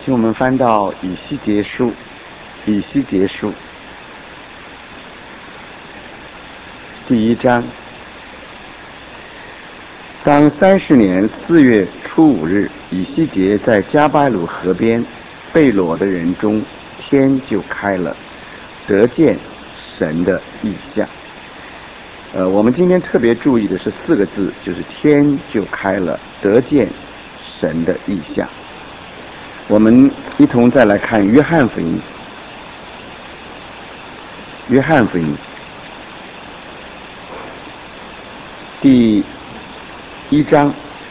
请我们翻到以西结书，以西结书第1章。当30年4月初5日，以西结在加巴鲁河边被掳的人中，天就开了，得见神的异象。我们今天特别注意的是4个字，就是天就开了，得见神的异象。我们一同再来看约翰福音，约翰福音第1章，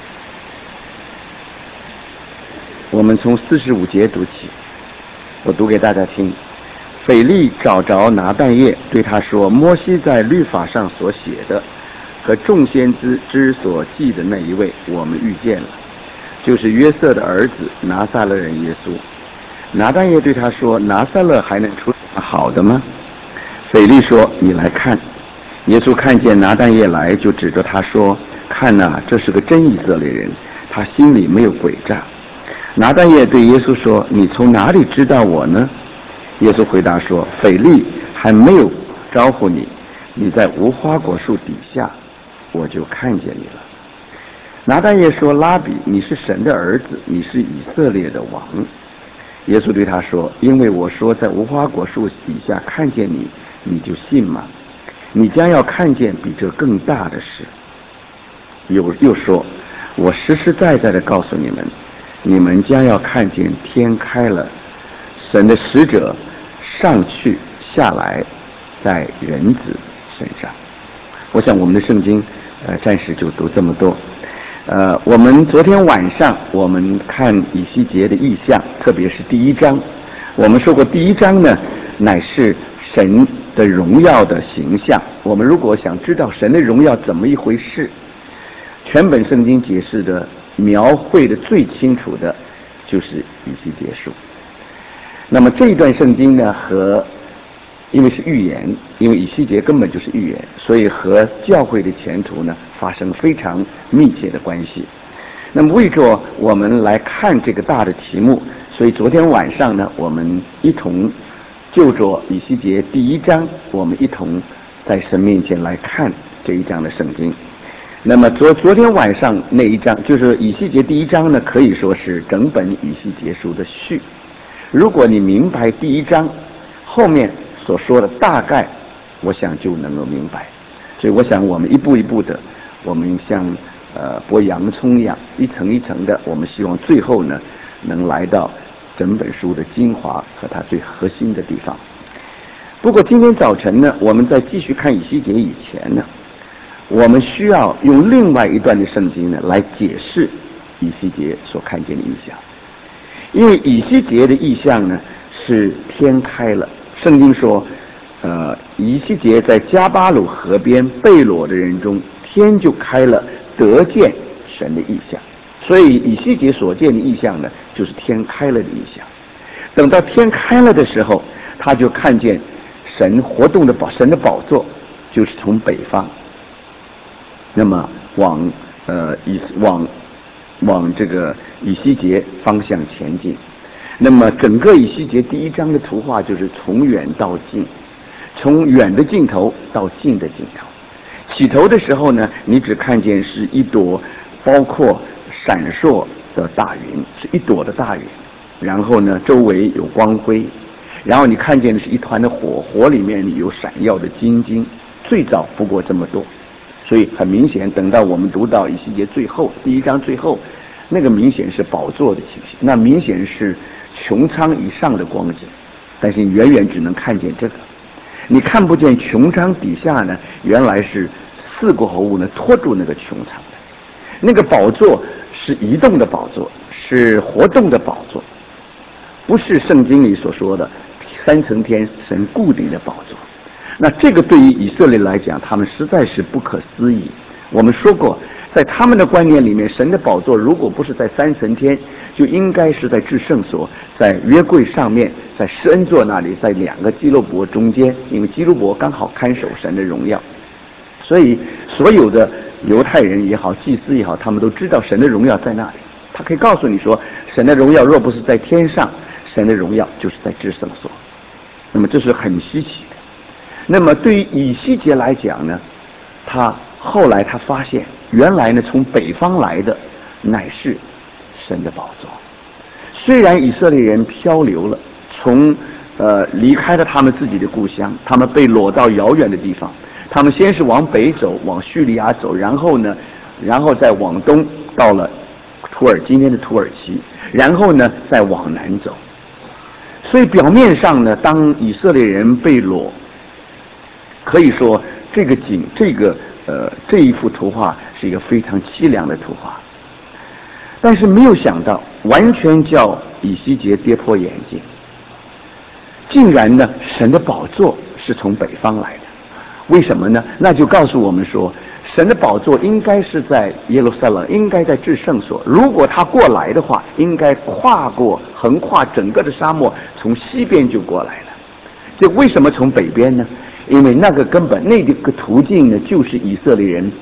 我们从45节读起，我读给大家听。腓力找着拿但业，对他说：摩西在律法上所写的和众先知所记的那一位，我们遇见了，就是约瑟的儿子拿撒勒人耶稣。拿但业对他说：拿撒勒还能出好的吗？腓力说：你来看。耶稣看见拿但业来，就指着他说：看哪，这是个真以色列人，他心里没有诡诈。拿但业对耶稣说：你从哪里知道我呢？耶稣回答说：腓力还没有招呼你，你在无花果树底下，我就看见你了。拿但业说：拉比，你是神的儿子，你是以色列的王。耶稣对他说：因为我说在无花果树底下看见你，你就信吗？你将要看见比这更大的事。又说：我实实在在的告诉你们，你们将要看见天开了，神的使者上去下来，在人子身上。我想我们的圣经暂时就读这么多。我们昨天晚上我们看以西结的异象，特别是第1章。我们说过第1章呢，乃是神的荣耀的形象。我们如果想知道神的荣耀怎么一回事，全本圣经解释的描绘的最清楚的就是以西结书。那么这一段圣经呢，因为是预言，因为以西结根本就是预言，所以和教会的前途呢发生非常密切的关系。那么为着我们来看这个大的题目，所以昨天晚上呢，我们一同就着以西结第1章，我们一同在神面前来看这一章的圣经。那么昨天晚上那一章，就是以西结第1章呢，可以说是整本以西结书的序。如果你明白第1章后面所说的大概，我想就能够明白。所以我想我们一步一步的，我们像剥洋葱一样，一层一层的，我们希望最后呢能来到整本书的精华和它最核心的地方。不过今天早晨呢，我们在继续看以西结以前呢，我们需要用另外一段的圣经呢来解释以西结所看见的异象。因为以西结的异象呢是天开了，圣经说以西结在加巴鲁河边被掳的人中，天就开了，得见神的异象。所以以西结所见的异象呢，就是天开了的异象。等到天开了的时候，他就看见神活动的神的宝座，就是从北方，那么往这个以西结方向前进。那么整个以西结第1章的图画就是从远到近，从远的尽头到近的尽头。起头的时候呢，你只看见是一朵包括闪烁的大云，是一朵的大云，然后呢周围有光辉，然后你看见的是一团的火，火里面有闪耀的金晶，最早不过这么多。所以很明显，等到我们读到以西结最后第1章最后，那个明显是宝座的情形，那明显是穹苍以上的光景，但是你远远只能看见这个，你看不见穹苍底下呢，原来是4个活物呢托住那个穹苍的。那个宝座是移动的宝座，是活动的宝座，不是圣经里所说的3层天神固定的宝座。那这个对于以色列来讲，他们实在是不可思议。我们说过，在他们的观念里面，神的宝座如果不是在3层天，就应该是在至圣所，在约柜上面，在施恩座那里，在2个基路伯中间，因为基路伯刚好看守神的荣耀。所以所有的犹太人也好，祭司也好，他们都知道神的荣耀在那里。 他可以告诉你说，神的荣耀若不是在天上，神的荣耀就是在至圣所。那么这是很稀奇的。那么对于以西结来讲呢，他后来他发现，原来呢从北方来的乃是神的宝座。虽然以色列人漂流了，离开了他们自己的故乡，他们被掳到遥远的地方。他们先是往北走，往叙利亚走，然后再往东到了今天的土耳其，然后呢再往南走。所以表面上呢，当以色列人被掳，可以说这一幅图画是一个非常凄凉的图画。但是没有想到，完全叫以西结跌破眼镜，竟然呢神的宝座是从北方来的。为什么呢？那就告诉我们说，神的宝座应该是在耶路撒冷，应该在至圣所。如果他过来的话，应该横跨整个的沙漠，从西边就过来了。这为什么从北边呢？因为那个途径呢，就是以色列人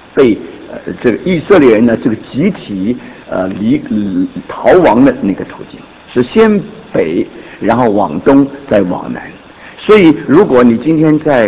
这个集体逃亡的那个途径，是先北，然后往东，再往南。所以如果你今天在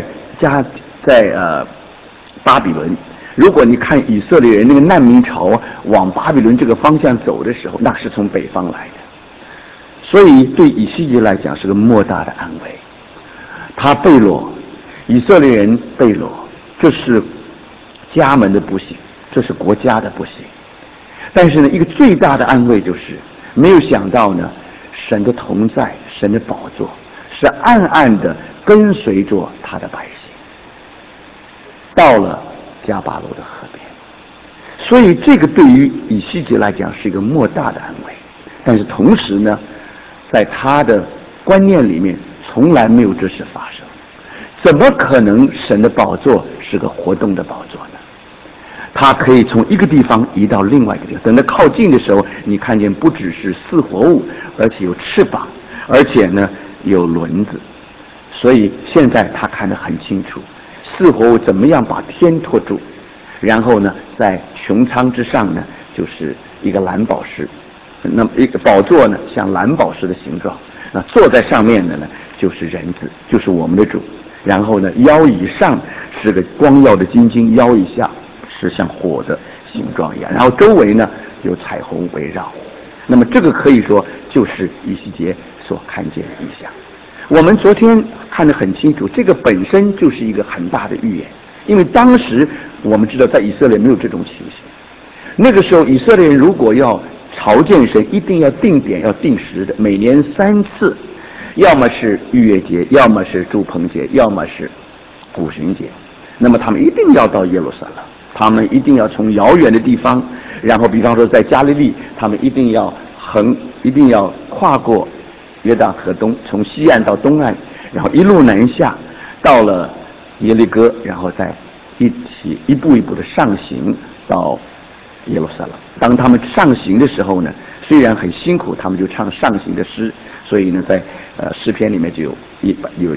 巴比伦，如果你看以色列人那个难民潮往巴比伦这个方向走的时候，那是从北方来的。所以对以西结来讲是个莫大的安慰。他被掳，以色列人被掳，这是家门的不幸，这是国家的不幸。但是呢，一个最大的安慰就是，没有想到呢，神的同在，神的宝座是暗暗的跟随着他的百姓，到了迦巴罗的河边。所以这个对于以西结来讲是一个莫大的安慰。但是同时呢，在他的观念里面从来没有这事发生。怎么可能神的宝座是个活动的宝座呢？它可以从一个地方移到另外一个地方。等到靠近的时候，你看见不只是四活物，而且有翅膀，而且呢有轮子。所以现在他看得很清楚，四活物怎么样把天托住，然后呢在穹苍之上呢就是一个蓝宝石，那么一个宝座呢像蓝宝石的形状，那坐在上面的呢就是人子，就是我们的主。然后呢腰以上是个光耀的金睛，腰以下是像火的形状一样，然后周围呢有彩虹围绕。那么这个可以说就是以西结所看见的意象。我们昨天看得很清楚，这个本身就是一个很大的预言。因为当时我们知道在以色列没有这种情形，那个时候以色列人如果要朝见神，一定要定点，要定时的，每年3次，要么是逾越节，要么是住棚节，要么是五旬节。那么他们一定要到耶路撒冷，他们一定要从遥远的地方，然后比方说在加利利，他们一定要跨过约旦河东，从西岸到东岸，然后一路南下到了耶利哥，然后再一步一步的上行到耶路撒冷。当他们上行的时候呢，虽然很辛苦，他们就唱上行的诗。所以呢，在诗篇里面就有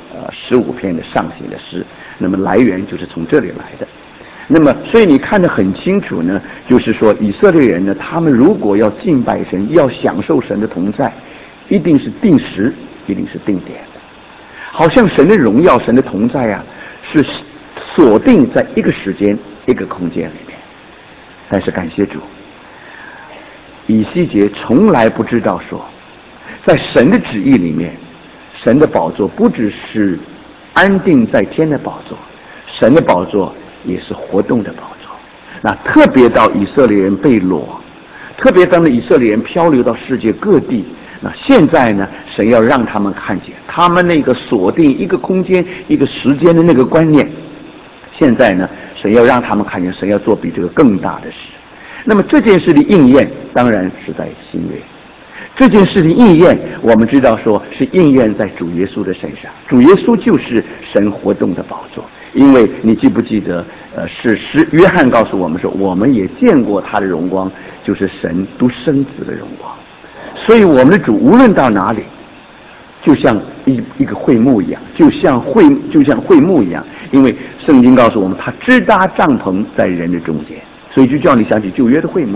15篇的上行的诗。那么来源就是从这里来的。那么所以你看得很清楚呢，就是说以色列人呢，他们如果要敬拜神，要享受神的同在，一定是定时，一定是定点的。好像神的荣耀，神的同在啊，是锁定在一个时间一个空间里面。但是感谢主，以西结从来不知道说，在神的旨意里面，神的宝座不只是安定在天的宝座，神的宝座也是活动的宝座。那特别到以色列人被掳，特别当以色列人漂流到世界各地，那现在呢，神要让他们看见他们那个锁定一个空间一个时间的那个观念。现在呢，神要让他们看见，神要做比这个更大的事。那么这件事的应验当然是在新约。这件事的应验，我们知道说是应验在主耶稣的身上。主耶稣就是神活动的宝座。因为你记不记得约翰告诉我们说，我们也见过他的荣光，就是神独生子的荣光。所以我们的主无论到哪里，就像一个会幕一样，就像会幕一样。因为圣经告诉我们，他支搭帐篷在人的中间，所以就叫你想起旧约的会幕。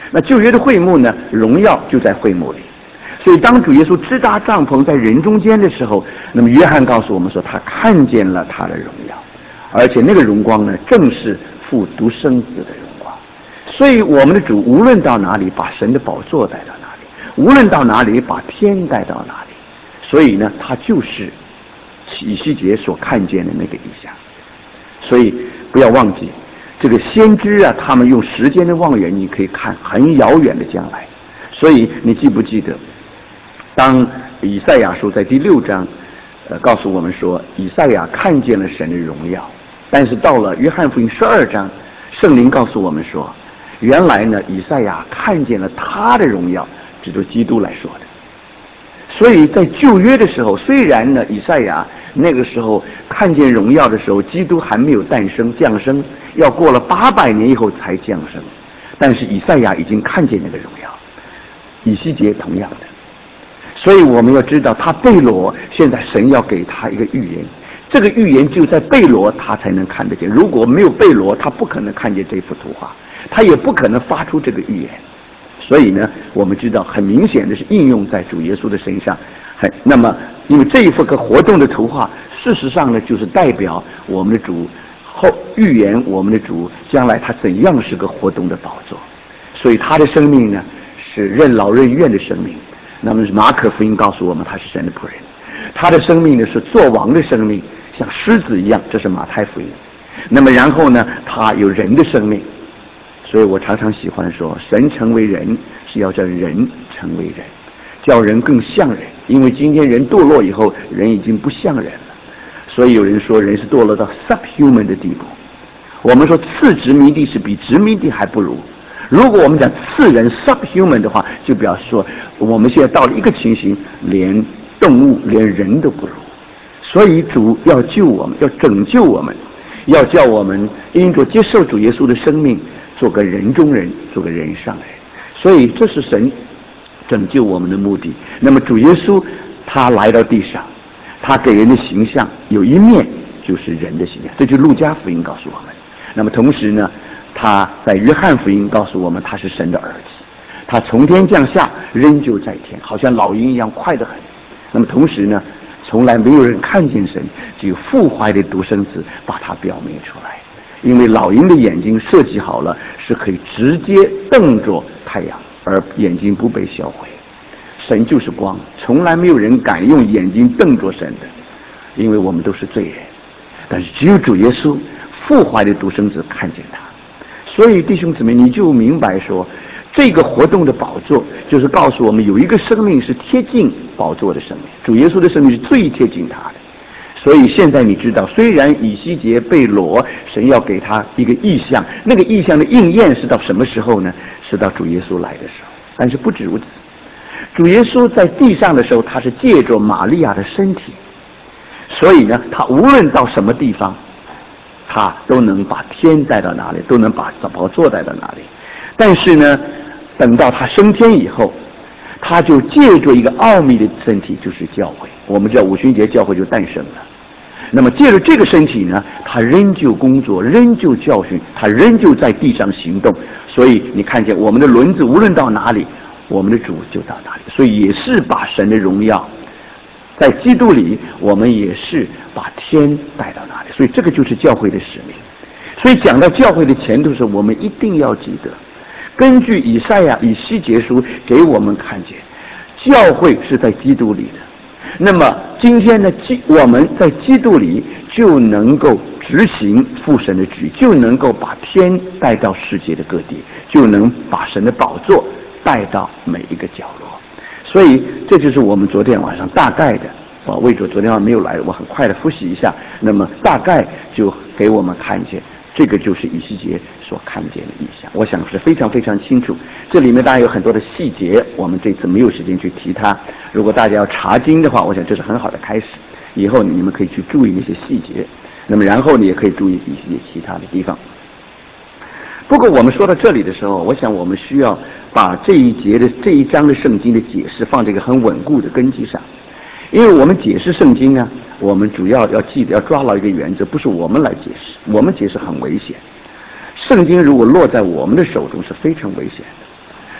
那旧约的会幕呢，荣耀就在会幕里。所以当主耶稣支搭帐篷在人中间的时候，那么约翰告诉我们说，他看见了他的荣耀，而且那个荣光呢，正是父独生子的荣光。所以我们的主无论到哪里，把神的宝座带到哪里，无论到哪里，把天带到哪里。所以呢，他就是以西结所看见的那个意象。所以不要忘记，这个先知啊，他们用时间的望远镜可以看很遥远的将来。所以你记不记得，当以赛亚书在第6章告诉我们说，以赛亚看见了神的荣耀，但是到了约翰福音12章，圣灵告诉我们说，原来呢，以赛亚看见了他的荣耀，这就是基督来说的。所以在旧约的时候，虽然呢，以赛亚那个时候看见荣耀的时候，基督还没有诞生降生，要过了800年以后才降生，但是以赛亚已经看见那个荣耀，以西结同样的。所以我们要知道，他贝罗现在神要给他一个预言，这个预言就在贝罗他才能看得见，如果没有贝罗，他不可能看见这幅图画，他也不可能发出这个预言。所以呢，我们知道很明显的是应用在主耶稣的身上。那么因为这一幅个活动的图画，事实上呢，就是代表我们的主预言我们的主将来他怎样是个活动的宝座。所以他的生命呢，是任劳任怨的生命。那么马可福音告诉我们，他是神的仆人。他的生命呢，是做王的生命，像狮子一样，这是马太福音。那么然后呢，他有人的生命。所以我常常喜欢说，神成为人是要叫人成为人，叫人更像人。因为今天人堕落以后，人已经不像人了，所以有人说人是堕落到 subhuman 的地步。我们说次殖民地是比殖民地还不如。如果我们讲次人 subhuman 的话，就表示说我们现在到了一个情形，连动物连人都不如。所以主要救我们，要拯救我们，要叫我们因着接受主耶稣的生命，做个人中人，做个人上人。所以这是神拯救我们的目的。那么主耶稣他来到地上，他给人的形象有一面就是人的形象，这就是路加福音告诉我们。那么同时呢，他在约翰福音告诉我们，他是神的儿子，他从天降下，仍旧在天，好像老鹰一样快得很。那么同时呢，从来没有人看见神，只有父怀的独生子把他表明出来。因为老鹰的眼睛设计好了，是可以直接瞪着太阳，而眼睛不被销毁。神就是光，从来没有人敢用眼睛瞪着神的，因为我们都是罪人。但是只有主耶稣父怀的独生子看见他。所以弟兄姊妹，你就明白说，这个活动的宝座就是告诉我们，有一个生命是贴近宝座的生命，主耶稣的生命是最贴近他的。所以现在你知道，虽然以西结被掳，神要给他一个意象，那个意象的应验是到什么时候呢？是到主耶稣来的时候。但是不止如此，主耶稣在地上的时候，他是借着玛利亚的身体，所以呢，他无论到什么地方，他都能把天带到哪里，都能把宝座带到哪里。但是呢，等到他升天以后，他就借着一个奥秘的身体，就是教会。我们叫五旬节教会就诞生了。那么借着这个身体呢，他仍旧工作，仍旧教训，他仍旧在地上行动。所以你看见我们的轮子无论到哪里，我们的主就到哪里。所以也是把神的荣耀在基督里，我们也是把天带到哪里。所以这个就是教会的使命。所以讲到教会的前途时，我们一定要记得，根据以赛亚以西结书给我们看见，教会是在基督里的。那么今天呢，我们在基督里就能够执行父神的旨意，就能够把天带到世界的各地，就能把神的宝座带到每一个角落。所以这就是我们昨天晚上大概的，为着昨天晚上没有来，我很快的复习一下。那么大概就给我们看见，这个就是以西结所看见的意象，我想是非常非常清楚。这里面当然有很多的细节，我们这次没有时间去提它。如果大家要查经的话，我想这是很好的开始。以后你们可以去注意那些细节，那么然后你也可以注意一些其他的地方。不过我们说到这里的时候，我想我们需要把这一章的圣经的解释放在一个很稳固的根基上。因为我们解释圣经呢，我们主要要记得要抓牢一个原则，不是我们来解释，我们解释很危险。圣经如果落在我们的手中是非常危险的。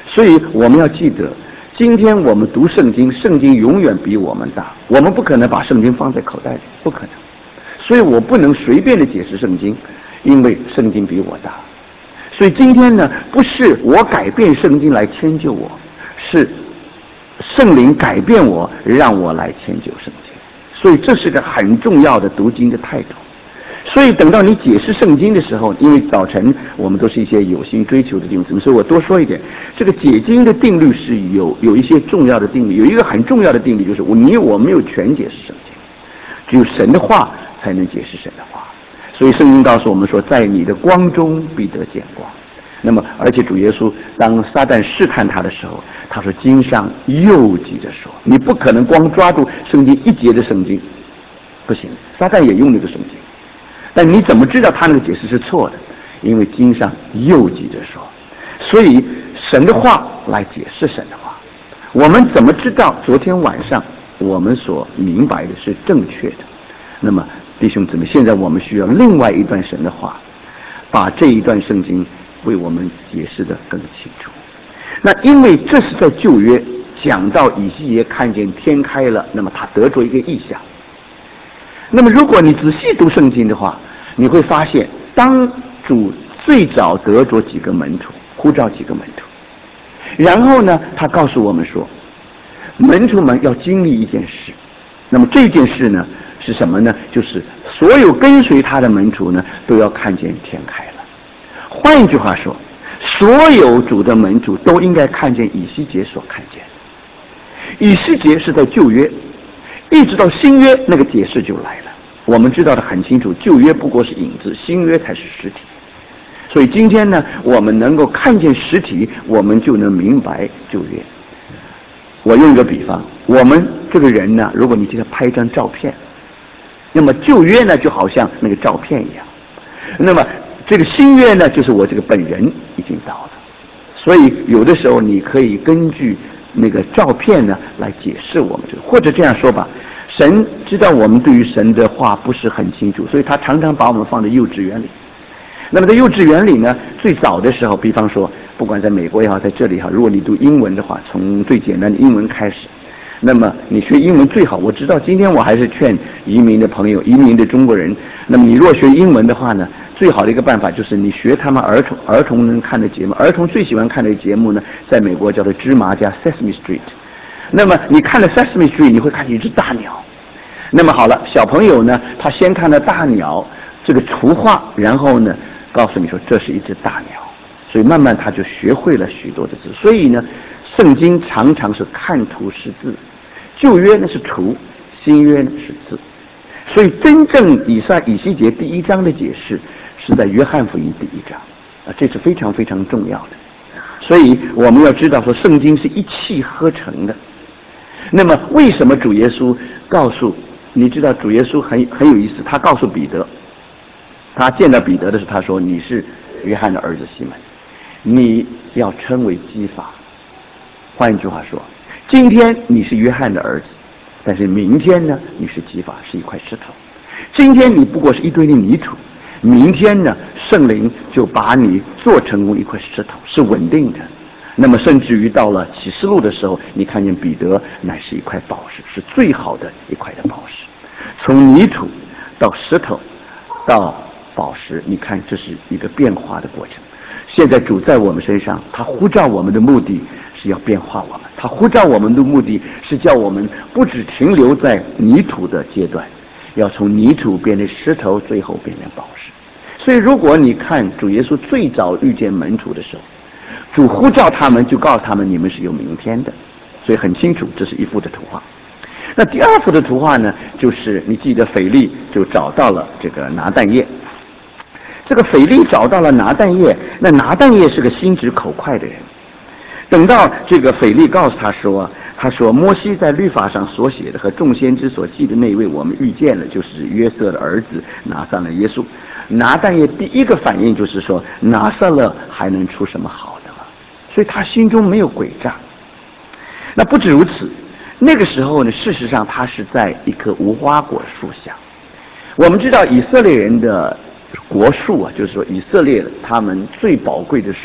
所以我们要记得，今天我们读圣经，圣经永远比我们大，我们不可能把圣经放在口袋里，不可能。所以我不能随便的解释圣经，因为圣经比我大。所以今天呢，不是我改变圣经来迁就我，是圣灵改变我，让我来迁就圣经。所以这是个很重要的读经的态度。所以等到你解释圣经的时候，因为早晨我们都是一些有心追求的弟兄姊妹，所以我多说一点，这个解经的定律是有一些重要的定律，有一个很重要的定律，就是我没有全解释圣经，只有神的话才能解释神的话。所以圣经告诉我们说，在你的光中必得见光。那么而且主耶稣当撒旦试探他的时候，他说经上又记着说，你不可能光抓住圣经一节的圣经，不行，撒旦也用那个圣经，但你怎么知道他那个解释是错的？因为经上又记着说，所以神的话来解释神的话。我们怎么知道昨天晚上我们所明白的是正确的？那么弟兄姊妹，现在我们需要另外一段神的话，把这一段圣经为我们解释得更清楚。那因为这是在旧约讲到以西结看见天开了，那么他得着一个异象。那么如果你仔细读圣经的话，你会发现当主最早得着几个门徒，呼召几个门徒，然后呢他告诉我们说，门徒们要经历一件事。那么这件事呢是什么呢？就是所有跟随他的门徒呢都要看见天开了。换一句话说，所有主的门徒都应该看见以西结所看见的。以西结是在旧约，一直到新约那个解释就来了。我们知道的很清楚，旧约不过是影子，新约才是实体。所以今天呢，我们能够看见实体，我们就能明白旧约。我用一个比方，我们这个人呢，如果你给他拍一张照片，那么旧约呢就好像那个照片一样，那么这个新约呢就是我这个本人已经到了。所以有的时候你可以根据那个照片呢来解释我们这个，或者这样说吧，神知道我们对于神的话不是很清楚，所以他常常把我们放在幼稚园里。那么在幼稚园里呢，最早的时候，比方说不管在美国也好，在这里也好，如果你读英文的话，从最简单的英文开始，那么你学英文最好，我知道今天我还是劝移民的朋友，移民的中国人，那么你若学英文的话呢，最好的一个办法就是你学他们儿童能看的节目，儿童最喜欢看的节目呢，在美国叫做芝麻加 Sesame Street。那么你看了 Sesame Street， 你会看见一只大鸟。那么好了，小朋友呢，他先看了大鸟这个图画，然后呢告诉你说这是一只大鸟，所以慢慢他就学会了许多的字。所以呢，圣经常常是看图识字，旧约呢是图，新约呢是字。所以真正以西结第一章的解释是在约翰福音第一章这是非常非常重要的。所以我们要知道说，圣经是一气呵成的。那么为什么主耶稣告诉你知道主耶稣很有意思，他告诉彼得，他见到彼得的时候，他说你是约翰的儿子西门，你要称为基法。换一句话说，今天你是约翰的儿子，但是明天呢你是基法，是一块石头。今天你不过是一堆的泥土，明天呢圣灵就把你做成一块石头，是稳定的。那么甚至于到了启示录的时候，你看见彼得乃是一块宝石，是最好的一块的宝石。从泥土到石头到宝石，你看这是一个变化的过程。现在主在我们身上，他呼召我们的目的是要变化我们，他呼召我们的目的是叫我们不只停留在泥土的阶段，要从泥土变成石头，最后变成宝石。所以如果你看主耶稣最早遇见门徒的时候，主呼召他们就告诉他们，你们是有明天的。所以很清楚，这是一幅的图画。那第二幅的图画呢，就是你记得腓力就找到了这个拿但业。这个腓力找到了拿但业，那拿但业是个心直口快的人。等到这个腓力告诉他说摩西在律法上所写的和众先知所记的那一位我们遇见了，就是约瑟的儿子拿撒勒耶稣。拿但业第一个反应就是说，拿撒勒还能出什么好的吗？所以他心中没有诡诈。那不止如此，那个时候呢，事实上他是在一棵无花果树下。我们知道以色列人的国树就是说以色列他们最宝贵的树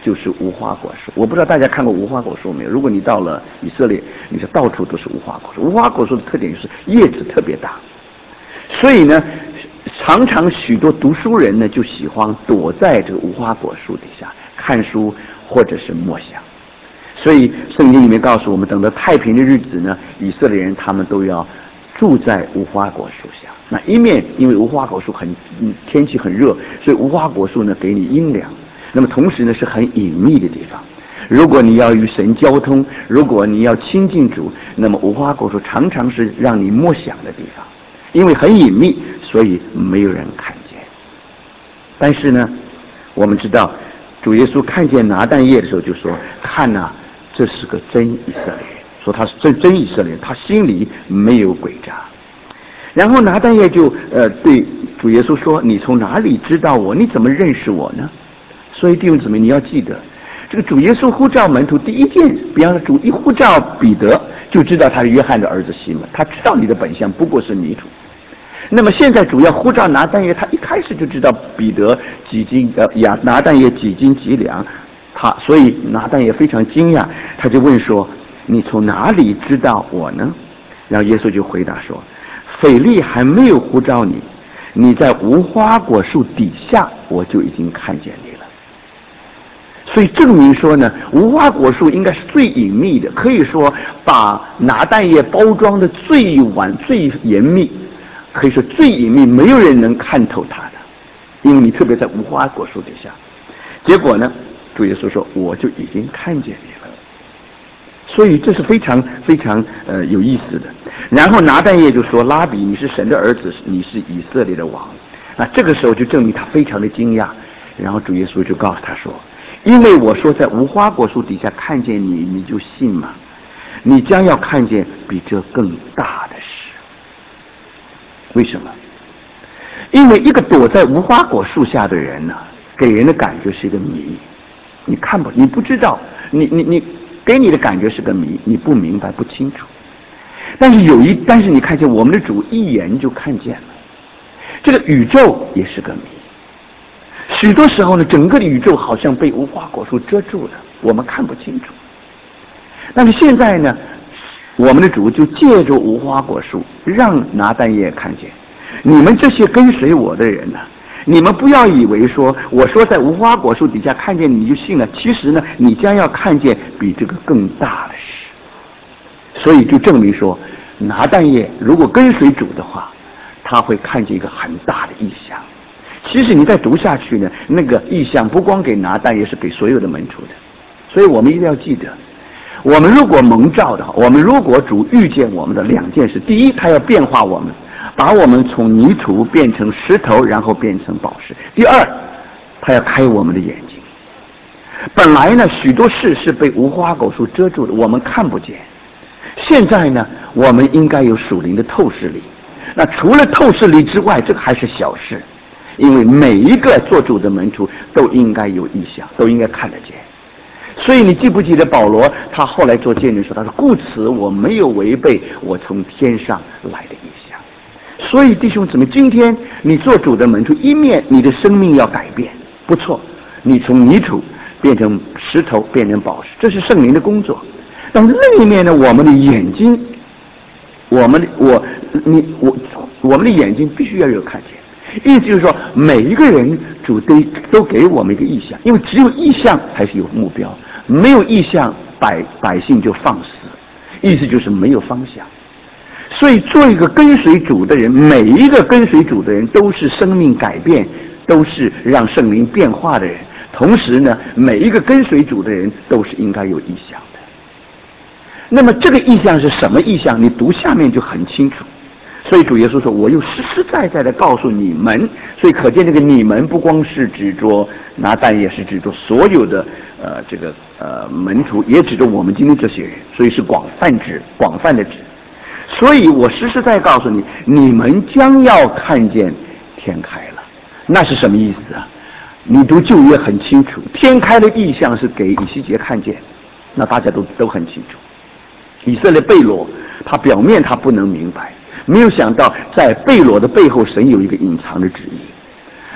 就是无花果树。我不知道大家看过无花果树没有？如果你到了以色列，你说到处都是无花果树。无花果树的特点就是叶子特别大，所以呢，常常许多读书人呢就喜欢躲在这个无花果树底下看书或者是默想。所以圣经里面告诉我们，等到太平的日子呢，以色列人他们都要住在无花果树下。那一面因为无花果树天气很热，所以无花果树呢给你阴凉。那么同时呢是很隐秘的地方。如果你要与神交通，如果你要亲近主，那么无花果树常常是让你默想的地方，因为很隐秘，所以没有人看见。但是呢，我们知道主耶稣看见拿但业的时候就说：“看哪，这是个真以色列人。”说他是真以色列人，他心里没有诡诈。然后拿但业就对主耶稣说：“你从哪里知道我？你怎么认识我呢？”所以弟兄姊妹，你要记得，这个主耶稣呼召门徒第一件，比方说主一呼召彼得，就知道他是约翰的儿子西门，他知道你的本相不过是迷途。那么现在主要呼召拿但业，他一开始就知道彼得拿但业几斤几两，所以拿但业非常惊讶，他就问说：“你从哪里知道我呢？”然后耶稣就回答说：“腓力还没有呼召你，你在无花果树底下，我就已经看见你了。”所以证明说呢，无花果树应该是最隐秘的，可以说把拿但业包装的最完最严密，可以说最隐秘，没有人能看透它的，因为你特别在无花果树底下。结果呢，主耶稣说：“我就已经看见你了。”所以这是非常非常有意思的。然后拿但业就说：“拉比，你是神的儿子，你是以色列的王。”那这个时候就证明他非常的惊讶。然后主耶稣就告诉他说：“因为我说在无花果树底下看见你，你就信吗？你将要看见比这更大的事。”为什么？因为一个躲在无花果树下的人呢，给人的感觉是一个谜，你不知道，你给你的感觉是个谜，你不明白不清楚。但是你看见我们的主一眼就看见了，这个宇宙也是个谜。许多时候呢，整个的宇宙好像被无花果树遮住了，我们看不清楚。但是现在呢，我们的主就借着无花果树让拿但业看见，你们这些跟随我的人呢，你们不要以为说我说在无花果树底下看见你就信了，其实呢，你将要看见比这个更大的事。所以就证明说，拿但业如果跟随主的话，他会看见一个很大的异象。其实你再读下去呢，那个异象不光给拿但业，是给所有的门徒的。所以我们一定要记得，我们如果蒙召的话，我们如果主遇见我们的两件事：第一，他要变化我们，把我们从泥土变成石头，然后变成宝石；第二，他要开我们的眼睛。本来呢，许多事是被无花果树遮住的，我们看不见。现在呢，我们应该有属灵的透视力。那除了透视力之外，这个还是小事，因为每一个做主的门徒都应该有异象，都应该看得见。所以你记不记得保罗他后来做见证说，他说：“故此我没有违背我从天上来的异象。”所以弟兄姊妹，今天你做主的门徒，一面你的生命要改变，不错，你从泥土变成石头，变成宝石，这是圣灵的工作。但另一面呢，我们的眼睛，我们的眼睛必须要有看见。意思就是说，每一个人主都给我们一个意向，因为只有意向才是有目标，没有意向，百姓就放肆，意思就是没有方向。所以做一个跟随主的人，每一个跟随主的人都是生命改变，都是让圣灵变化的人。同时呢，每一个跟随主的人都是应该有意向的。那么这个意向是什么意向？你读下面就很清楚。所以主耶稣说：“我又实实在在的告诉你们。”所以可见这个你们不光是指着拿但业，是指着所有的门徒，也指着我们今天这些人，所以是广泛的指。所以我实实在告诉你，你们将要看见天开了。那是什么意思啊？你读旧约很清楚，天开的意象是给以西结看见，那大家都很清楚。以色列被掳，他表面他不能明白，没有想到在被掳的背后，神有一个隐藏的旨意。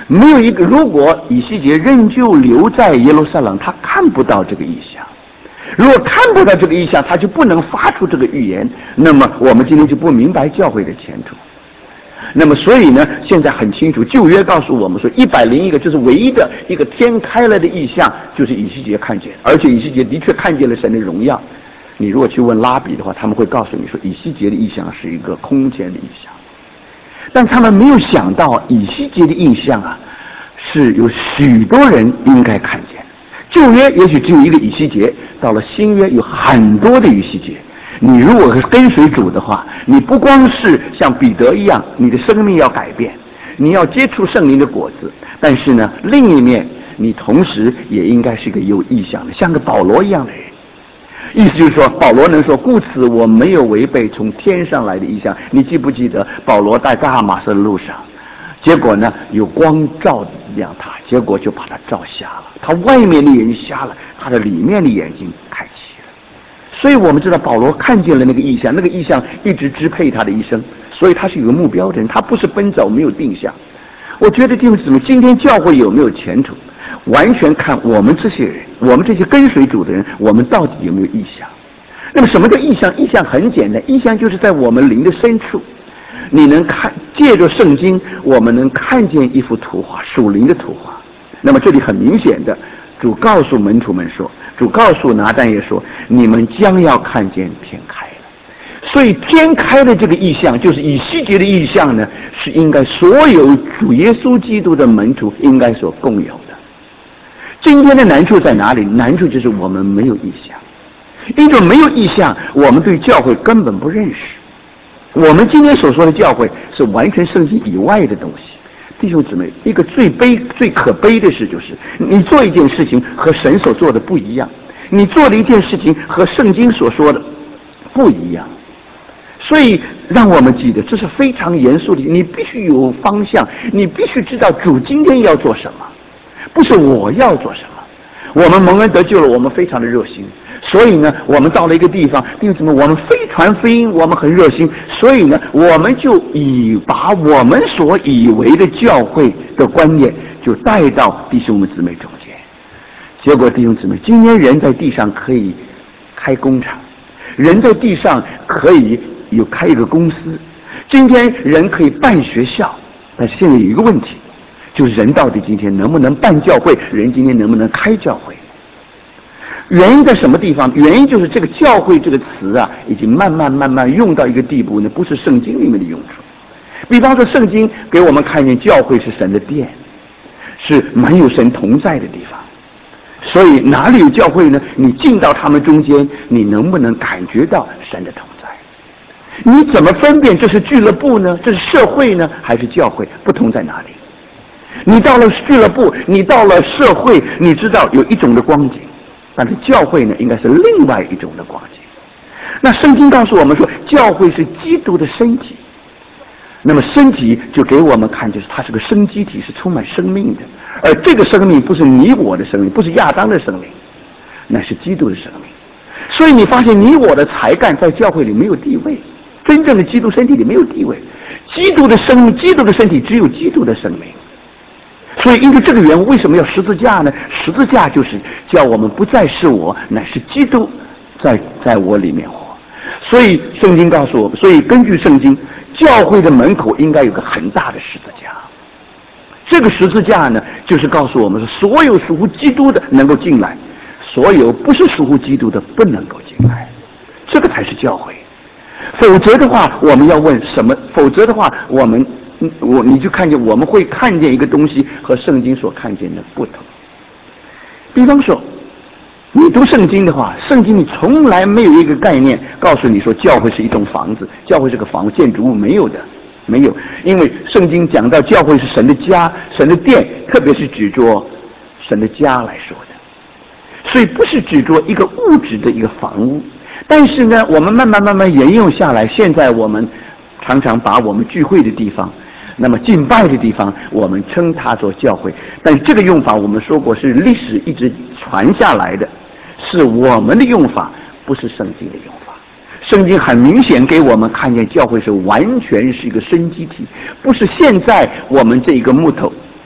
没有一个，如果以西结仍旧留在耶路撒冷，他看不到这个异象。如果看不到这个异象，他就不能发出这个预言。那么我们今天就不明白教会的前途。那么所以呢，现在很清楚，旧约告诉我们说，101个就是唯一的一个天开了的异象，就是以西结看见，而且以西结的确看见了神的荣耀。你如果去问拉比的话，他们会告诉你说，以西结的异象是一个空前的异象。但他们没有想到，以西结的异象啊，是有许多人应该看见。旧约也许只有一个以西结，到了新约有很多的以西结。你如果是跟随主的话，你不光是像彼得一样，你的生命要改变，你要接触圣灵的果子，但是呢，另一面你同时也应该是一个有意向的，像个保罗一样的人。意思就是说，保罗能说，故此我没有违背从天上来的意象。你记不记得保罗在大马色的路上，结果呢有光照亮他，结果就把他照瞎了，他外面的眼睛瞎了，他的里面的眼睛开启了。所以我们知道保罗看见了那个意象，那个意象一直支配他的一生，所以他是有个目标的人，他不是奔走没有定向。我觉得弟兄姊妹，今天教会有没有前途，完全看我们这些人，我们这些跟随主的人，我们到底有没有意向。那么什么叫意向？意向很简单，意向就是在我们灵的深处，你能看，借着圣经我们能看见一幅图画，属灵的图画。那么这里很明显的，主告诉门徒们说，主告诉拿但业说，你们将要看见天开了。所以天开的这个意象，就是以西结的意象呢，是应该所有主耶稣基督的门徒应该所共有的。今天的难处在哪里？难处就是我们没有意象，因为没有意象，我们对教会根本不认识。我们今天所说的教会是完全圣经以外的东西。弟兄姊妹，一个最可悲的事就是，你做一件事情和神所做的不一样，你做的一件事情和圣经所说的不一样。所以让我们记得，这是非常严肃的，你必须有方向，你必须知道主今天要做什么，不是我要做什么。我们蒙恩得救了，我们非常的热心，所以呢，我们到了一个地方，因为什么？我们非传福音，我们很热心，所以呢，我们就把我们所以为的教会的观念就带到弟兄们姊妹中间。结果弟兄姊妹，今天人在地上可以开工厂，人在地上可以开一个公司，今天人可以办学校，但是现在有一个问题，就是人到底今天能不能办教会，人今天能不能开教会。原因在什么地方？原因就是这个教会这个词啊，已经慢慢用到一个地步呢，不是圣经里面的用处。比方说圣经给我们看见教会是神的殿，是满有神同在的地方，所以哪里有教会呢？你进到他们中间，你能不能感觉到神的同在？你怎么分辨这是俱乐部呢？这是社会呢？还是教会？不同在哪里？你到了俱乐部，你到了社会，你知道有一种的光景，但是教会呢，应该是另外一种的光景。那圣经告诉我们说，教会是基督的身体，那么身体就给我们看，就是它是个生机体，是充满生命的。而这个生命不是你我的生命，不是亚当的生命，乃是基督的生命。所以你发现你我的才干在教会里没有地位，真正的基督身体里没有地位。基督的生命，基督的身体只有基督的生命。所以因为这个缘故，为什么要十字架呢？十字架就是叫我们不再是我，乃是基督在我里面活。所以圣经告诉我们，所以根据圣经，教会的门口应该有个很大的十字架。这个十字架呢，就是告诉我们说，所有属乎基督的能够进来，所有不是属乎基督的不能够进来。这个才是教会。否则的话，我们要问什么？否则的话，你就看见，我们会看见一个东西和圣经所看见的不同。比方说，你读圣经的话，圣经里从来没有一个概念告诉你说教会是一栋房子，教会是个房建筑物，没有的，没有。因为圣经讲到教会是神的家、神的殿，特别是指着神的家来说的，所以不是指着一个物质的一个房屋。但是呢，我们慢慢沿用下来，现在我们常常把我们聚会的地方，那么敬拜的地方，我们称它做教会。但这个用法我们说过是历史一直传下来的，是我们的用法，不是圣经的用法。圣经很明显给我们看见，教会是完全是一个生机体，不是现在我们这一个木头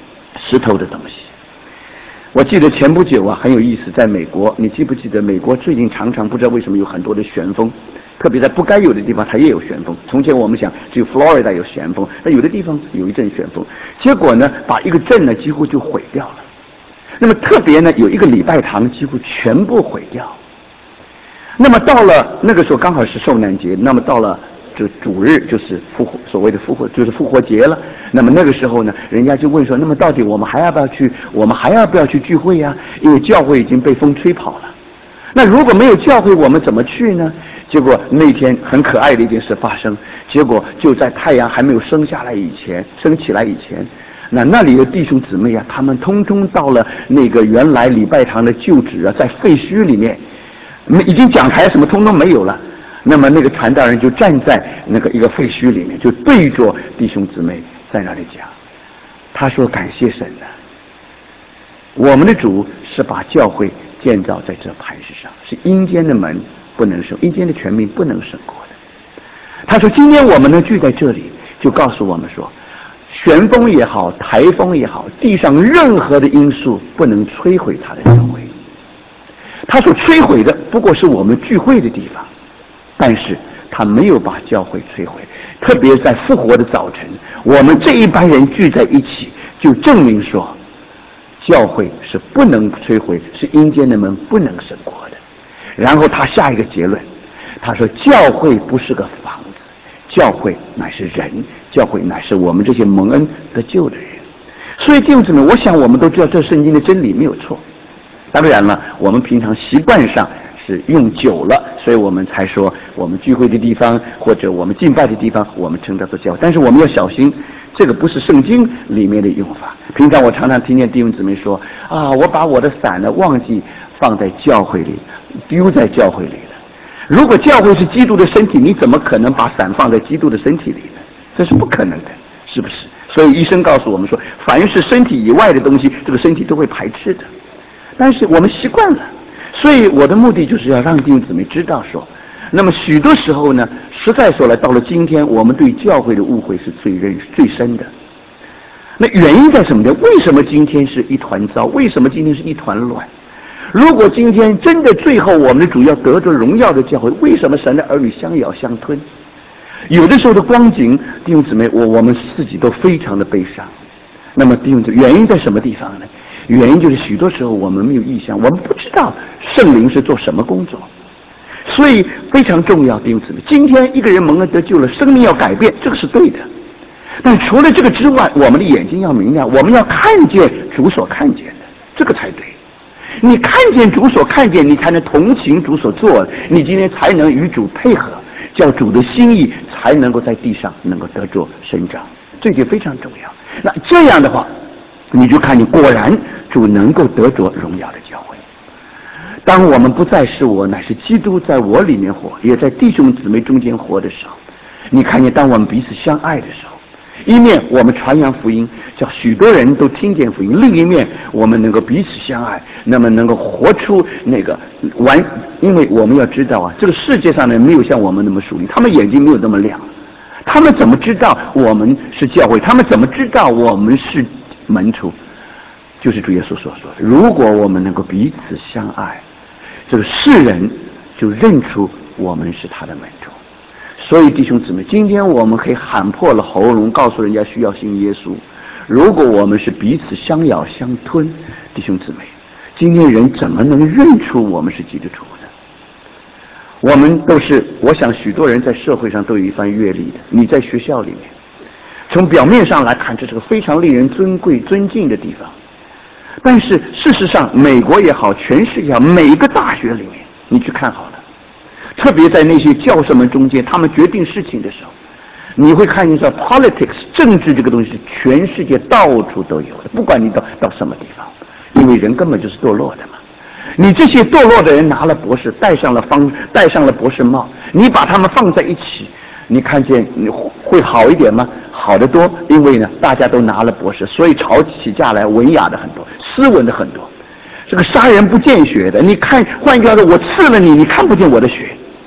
石头的东西。我记得前不久啊，很有意思，在美国，你记不记得美国最近常常不知道为什么有很多的旋风，特别在不该有的地方它也有旋风。从前我们想只有 Florida 有旋风，那有的地方有一阵旋风，结果呢把一个镇呢几乎就毁掉了。那么特别呢有一个礼拜堂几乎全部毁掉。那么到了那个时候刚好是受难节，那么到了这主日就是所谓的复活，就是复活节了。那么那个时候呢，人家就问说，那么到底我们还要不要去聚会呀？因为教会已经被风吹跑了。那如果没有教会，我们怎么去呢？结果那天很可爱的一件事发生，结果就在太阳还没有升起来以前，那里的弟兄姊妹啊，他们通通到了那个原来礼拜堂的旧址啊，在废墟里面，已经讲台什么通通没有了。那么那个传道人就站在那个一个废墟里面，就对着弟兄姊妹在那里讲，他说：“感谢神啊，我们的主是把教会建造在这磐石上，是阴间的门不能胜，阴间的权柄不能胜过的。”他说：“今天我们能聚在这里，就告诉我们说，旋风也好，台风也好，地上任何的因素不能摧毁他的教会。他所摧毁的不过是我们聚会的地方。”但是他没有把教会摧毁，特别在复活的早晨，我们这一班人聚在一起，就证明说，教会是不能摧毁，是阴间的门不能胜过的。然后他下一个结论，他说：教会不是个房子，教会乃是人，教会乃是我们这些蒙恩得救的人。所以弟兄姊妹，我想我们都知道这圣经的真理没有错。当然了，我们平常习惯上是用久了，所以我们才说我们聚会的地方或者我们敬拜的地方，我们称它做教会。但是我们要小心，这个不是圣经里面的用法。平常我常常听见弟兄姊妹说啊，我把我的伞呢忘记放在教会里，丢在教会里了。如果教会是基督的身体，你怎么可能把伞放在基督的身体里呢？这是不可能的，是不是？所以医生告诉我们说，凡是身体以外的东西，这个身体都会排斥的。但是我们习惯了，所以我的目的就是要让弟兄姊妹知道说，那么许多时候呢，实在说来，到了今天，我们对教会的误会是最深的。那原因在什么呢？为什么今天是一团糟？为什么今天是一团乱？如果今天真的最后我们的主要得着荣耀的教会，为什么神的儿女相咬相吞？有的时候的光景，弟兄姊妹，我们自己都非常的悲伤。那么弟兄姊妹，原因在什么地方呢？原因就是许多时候我们没有意向，我们不知道圣灵是做什么工作，所以非常重要。弟兄姊妹，今天一个人蒙恩得救了，生命要改变，这个是对的。但除了这个之外，我们的眼睛要明亮，我们要看见主所看见的，这个才对。你看见主所看见，你才能同情主所做的，你今天才能与主配合，叫主的心意才能够在地上能够得着生长，这就非常重要。那这样的话，你就看见果然主能够得着荣耀的教会。当我们不再是我，乃是基督在我里面活，也在弟兄姊妹中间活的时候，你看见当我们彼此相爱的时候，一面我们传扬福音，叫许多人都听见福音；另一面我们能够彼此相爱，那么能够活出那个因为我们要知道啊，这个世界上呢没有像我们那么属灵，他们眼睛没有那么亮，他们怎么知道我们是教会？他们怎么知道我们是门徒？就是主耶稣所说的，如果我们能够彼此相爱，这个世人就认出我们是他的门徒。所以弟兄姊妹，今天我们可以喊破了喉咙告诉人家需要信耶稣。如果我们是彼此相咬相吞，弟兄姊妹，今天人怎么能认出我们是基督徒呢？我们都是，我想许多人在社会上都有一番阅历的。你在学校里面，从表面上来看，这是个非常令人尊贵尊敬的地方。但是事实上，美国也好，全世界也好，每一个大学里面，你去看好了，特别在那些教授们中间，他们决定事情的时候，你会看见说 politics 政治这个东西，全世界到处都有的，不管你到什么地方，因为人根本就是堕落的嘛。你这些堕落的人拿了博士，戴上了博士帽，你把他们放在一起，你看见你会好一点吗？好得多，因为呢大家都拿了博士，所以吵起架来文雅的很多，斯文的很多。这个杀人不见血的，你看，换句话说，我刺了你，你看不见我的血。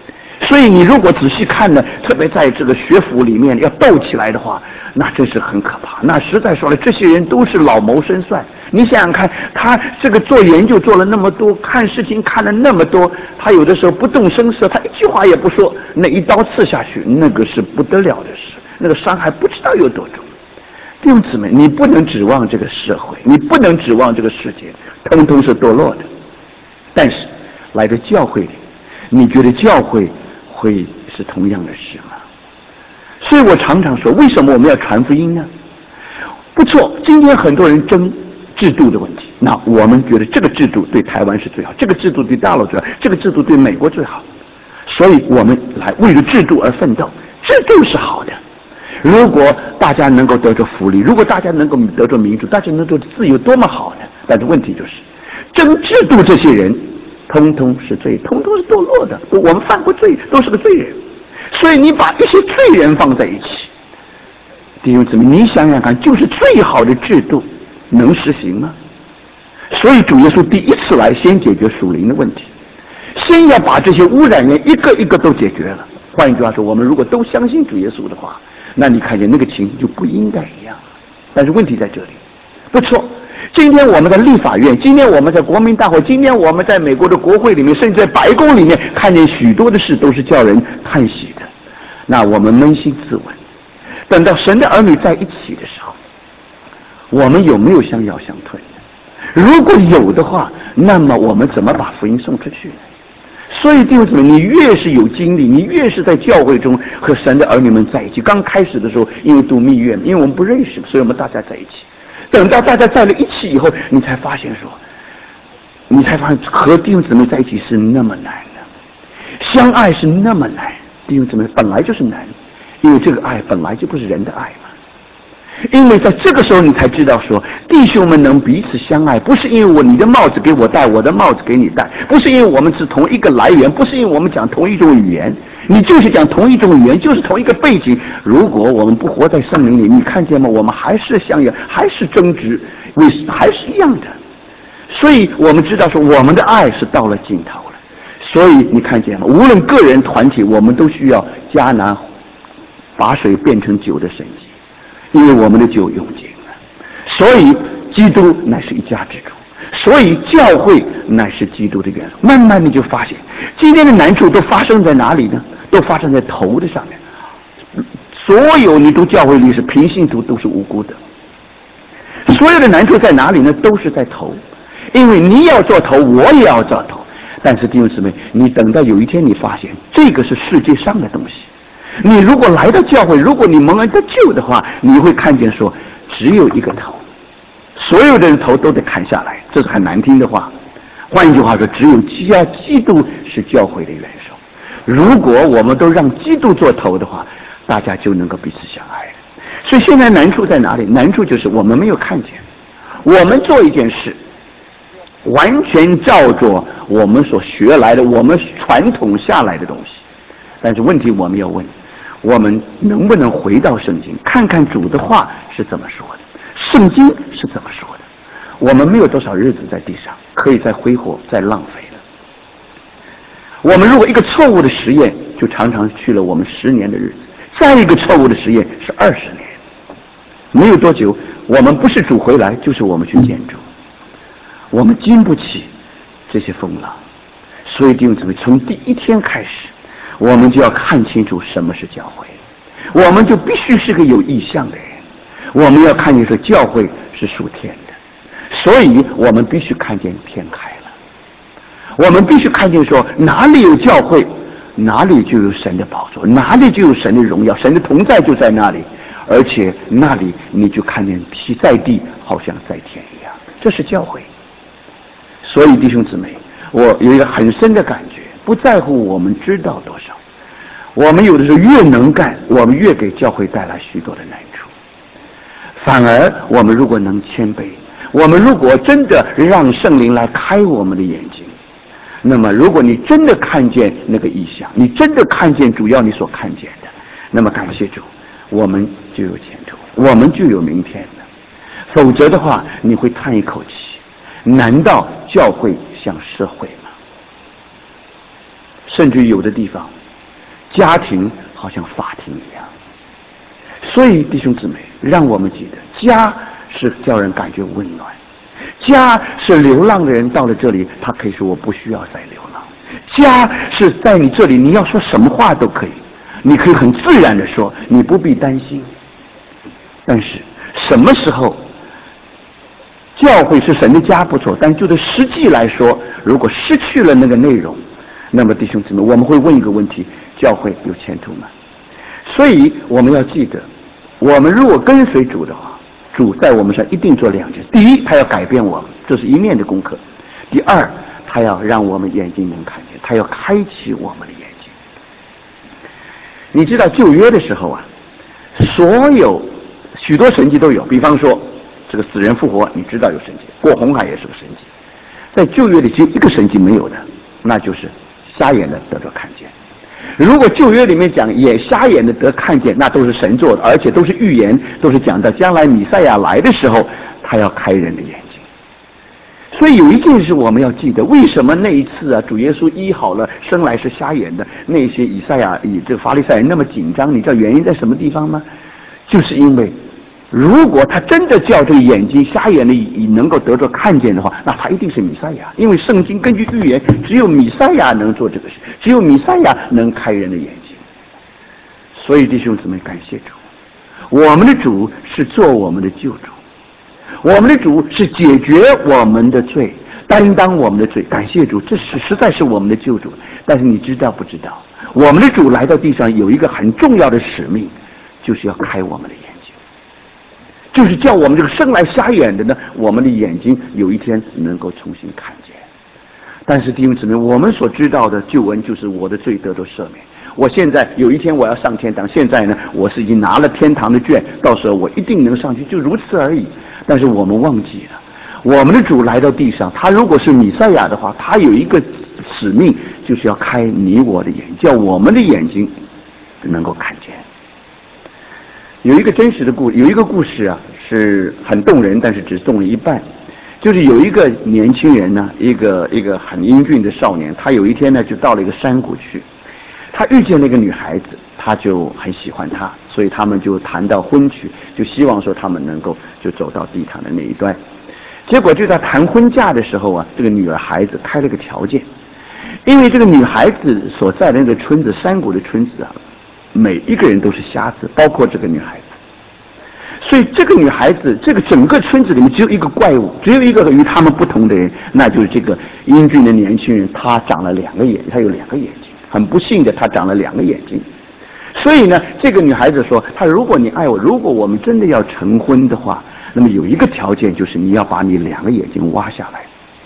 所以你如果仔细看呢，特别在这个学府里面要斗起来的话，那真是很可怕。那实在说了，这些人都是老谋深算。你想想看，他这个做研究做了那么多，看事情看了那么多，他有的时候不动声色，他一句话也不说，那一刀刺下去，那个是不得了的事，那个伤害不知道有多重。弟兄姊妹，你不能指望这个社会，你不能指望这个世界，通通是堕落的。但是来到教会里，你觉得教会会是同样的事吗？所以我常常说，为什么我们要传福音呢？不错，今天很多人争制度的问题，那我们觉得这个制度对台湾是最好，这个制度对大陆最好，这个制度对美国最好，所以我们来为了制度而奋斗。制度是好的，如果大家能够得着福利，如果大家能够得着民主，大家能够自由，多么好呢？但是问题就是争制度这些人通通是罪，通通是堕落的，我们犯过罪，都是个罪人。所以你把一些罪人放在一起，弟兄姊妹，你想想看，就是最好的制度能实行吗？所以主耶稣第一次来，先解决属灵的问题，先要把这些污染源一个一个都解决了。换一句话说，我们如果都相信主耶稣的话，那你看见那个情就不应该一样了。但是问题在这里，不错，今天我们在立法院，今天我们在国民大会，今天我们在美国的国会里面，甚至在白宫里面，看见许多的事都是叫人叹息的。那我们扪心自问，等到神的儿女在一起的时候，我们有没有相要相退？如果有的话，那么我们怎么把福音送出去呢？所以弟兄姊妹，你越是有经历，你越是在教会中和神的儿女们在一起。刚开始的时候，因为读蜜月，因为我们不认识，所以我们大家在一起。等到大家在了一起以后，你才发现和弟兄姊妹在一起是那么难的，相爱是那么难。弟兄姊妹，本来就是难，因为这个爱本来就不是人的爱嘛。因为在这个时候，你才知道说，弟兄们能彼此相爱，不是因为你的帽子给我戴，我的帽子给你戴，不是因为我们是同一个来源，不是因为我们讲同一种语言，你就是讲同一种语言，就是同一个背景。如果我们不活在圣灵里，你看见吗？我们还是相爱，还是争执，还是一样的。所以我们知道说，我们的爱是到了尽头了。所以你看见吗？无论个人团体，我们都需要迦南把水变成酒的神迹。因为我们的酒用尽了，所以基督乃是一家之主，所以教会乃是基督的元首。慢慢你就发现，今天的难处都发生在哪里呢？都发生在头的上面。所有你读教会历史，平信徒都是无辜的。所有的难处在哪里呢？都是在头，因为你要做头，我也要做头。但是弟兄姊妹，你等到有一天你发现，这个是世界上的东西。你如果来到教会，如果你蒙恩得救的话，你会看见说，只有一个头，所有的人头都得砍下来，这是很难听的话。换一句话说，只有基督是教会的元首。如果我们都让基督做头的话，大家就能够彼此相爱。所以现在难处在哪里？难处就是我们没有看见，我们做一件事，完全照着我们所学来的，我们传统下来的东西。但是问题我们要问，我们能不能回到圣经，看看主的话是怎么说的，圣经是怎么说的？我们没有多少日子在地上可以再挥霍再浪费了。我们如果一个错误的实验，就常常去了我们10年的日子，再一个错误的实验是20年，没有多久，我们不是主回来，就是我们去见主。我们经不起这些风浪，所以弟兄姊妹，从第一天开始，我们就要看清楚什么是教会，我们就必须是个有意向的人。我们要看见说教会是属天的，所以我们必须看见天开了，我们必须看见说哪里有教会，哪里就有神的宝座，哪里就有神的荣耀，神的同在就在那里，而且那里你就看见其在地好像在天一样，这是教会。所以弟兄姊妹，我有一个很深的感觉，不在乎我们知道多少，我们有的时候越能干，我们越给教会带来许多的难处。反而我们如果能谦卑，我们如果真的让圣灵来开我们的眼睛，那么如果你真的看见那个意象，你真的看见主要你所看见的，那么感谢主，我们就有前途，我们就有明天了。否则的话，你会叹一口气，难道教会像社会吗？甚至有的地方家庭好像法庭一样。所以弟兄姊妹，让我们记得，家是叫人感觉温暖，家是流浪的人到了这里，他可以说我不需要再流浪。家是在你这里，你要说什么话都可以，你可以很自然的说，你不必担心。但是什么时候教会是神的家不错，但就对实际来说，如果失去了那个内容，那么弟兄姊妹，我们会问一个问题：教会有前途吗？所以我们要记得，我们如果跟随主的话，主在我们上一定做两件：第一，他要改变我们，这是一面的功课；第二，他要让我们眼睛能看见，他要开启我们的眼睛。你知道旧约的时候啊，许多神迹都有，比方说这个死人复活，你知道有神迹，过红海也是个神迹。在旧约里只有一个神迹没有的，那就是瞎眼的得着看见。如果旧约里面讲瞎眼的得看见，那都是神做的，而且都是预言，都是讲到将来弥赛亚来的时候，他要开人的眼睛。所以有一件事我们要记得，为什么那一次啊，主耶稣医好了生来是瞎眼的那些这个法利赛人那么紧张？你知道原因在什么地方吗？就是因为如果他真的叫这个眼睛瞎眼的能够得着看见的话，那他一定是弥赛亚，因为圣经根据预言，只有弥赛亚能做这个事，只有弥赛亚能开人的眼睛。所以弟兄姊妹，感谢主，我们的主是做我们的救主，我们的主是解决我们的罪，担当我们的罪。感谢主，这实在是我们的救主。但是你知道不知道，我们的主来到地上有一个很重要的使命，就是要开我们的眼睛，就是叫我们这个生来瞎眼的呢，我们的眼睛有一天能够重新看见。但是弟兄姊妹，我们所知道的救恩就是我的罪得到赦免。我现在有一天我要上天堂，现在呢我是已经拿了天堂的券，到时候我一定能上去，就如此而已。但是我们忘记了，我们的主来到地上，他如果是弥赛亚的话，他有一个使命，就是要开你我的眼，叫我们的眼睛能够看见。有一个真实的故事，有一个故事啊，是很动人，但是只动了一半。就是有一个年轻人呢，一个很英俊的少年，他有一天呢就到了一个山谷去，他遇见那个女孩子，他就很喜欢她，所以他们就谈到婚娶，就希望说他们能够就走到地堂的那一端。结果就在谈婚嫁的时候啊，这个孩子开了个条件，因为这个女孩子所在的那个村子，山谷的村子啊，每一个人都是瞎子，包括这个女孩子。所以这个女孩子，这个整个村子里面只有一个怪物，只有一个与他们不同的人，那就是这个英俊的年轻人，他长了两个眼，他有两个眼睛。很不幸的，他长了两个眼睛。所以呢，这个女孩子说，她如果你爱我，如果我们真的要成婚的话，那么有一个条件，就是你要把你两个眼睛挖下来。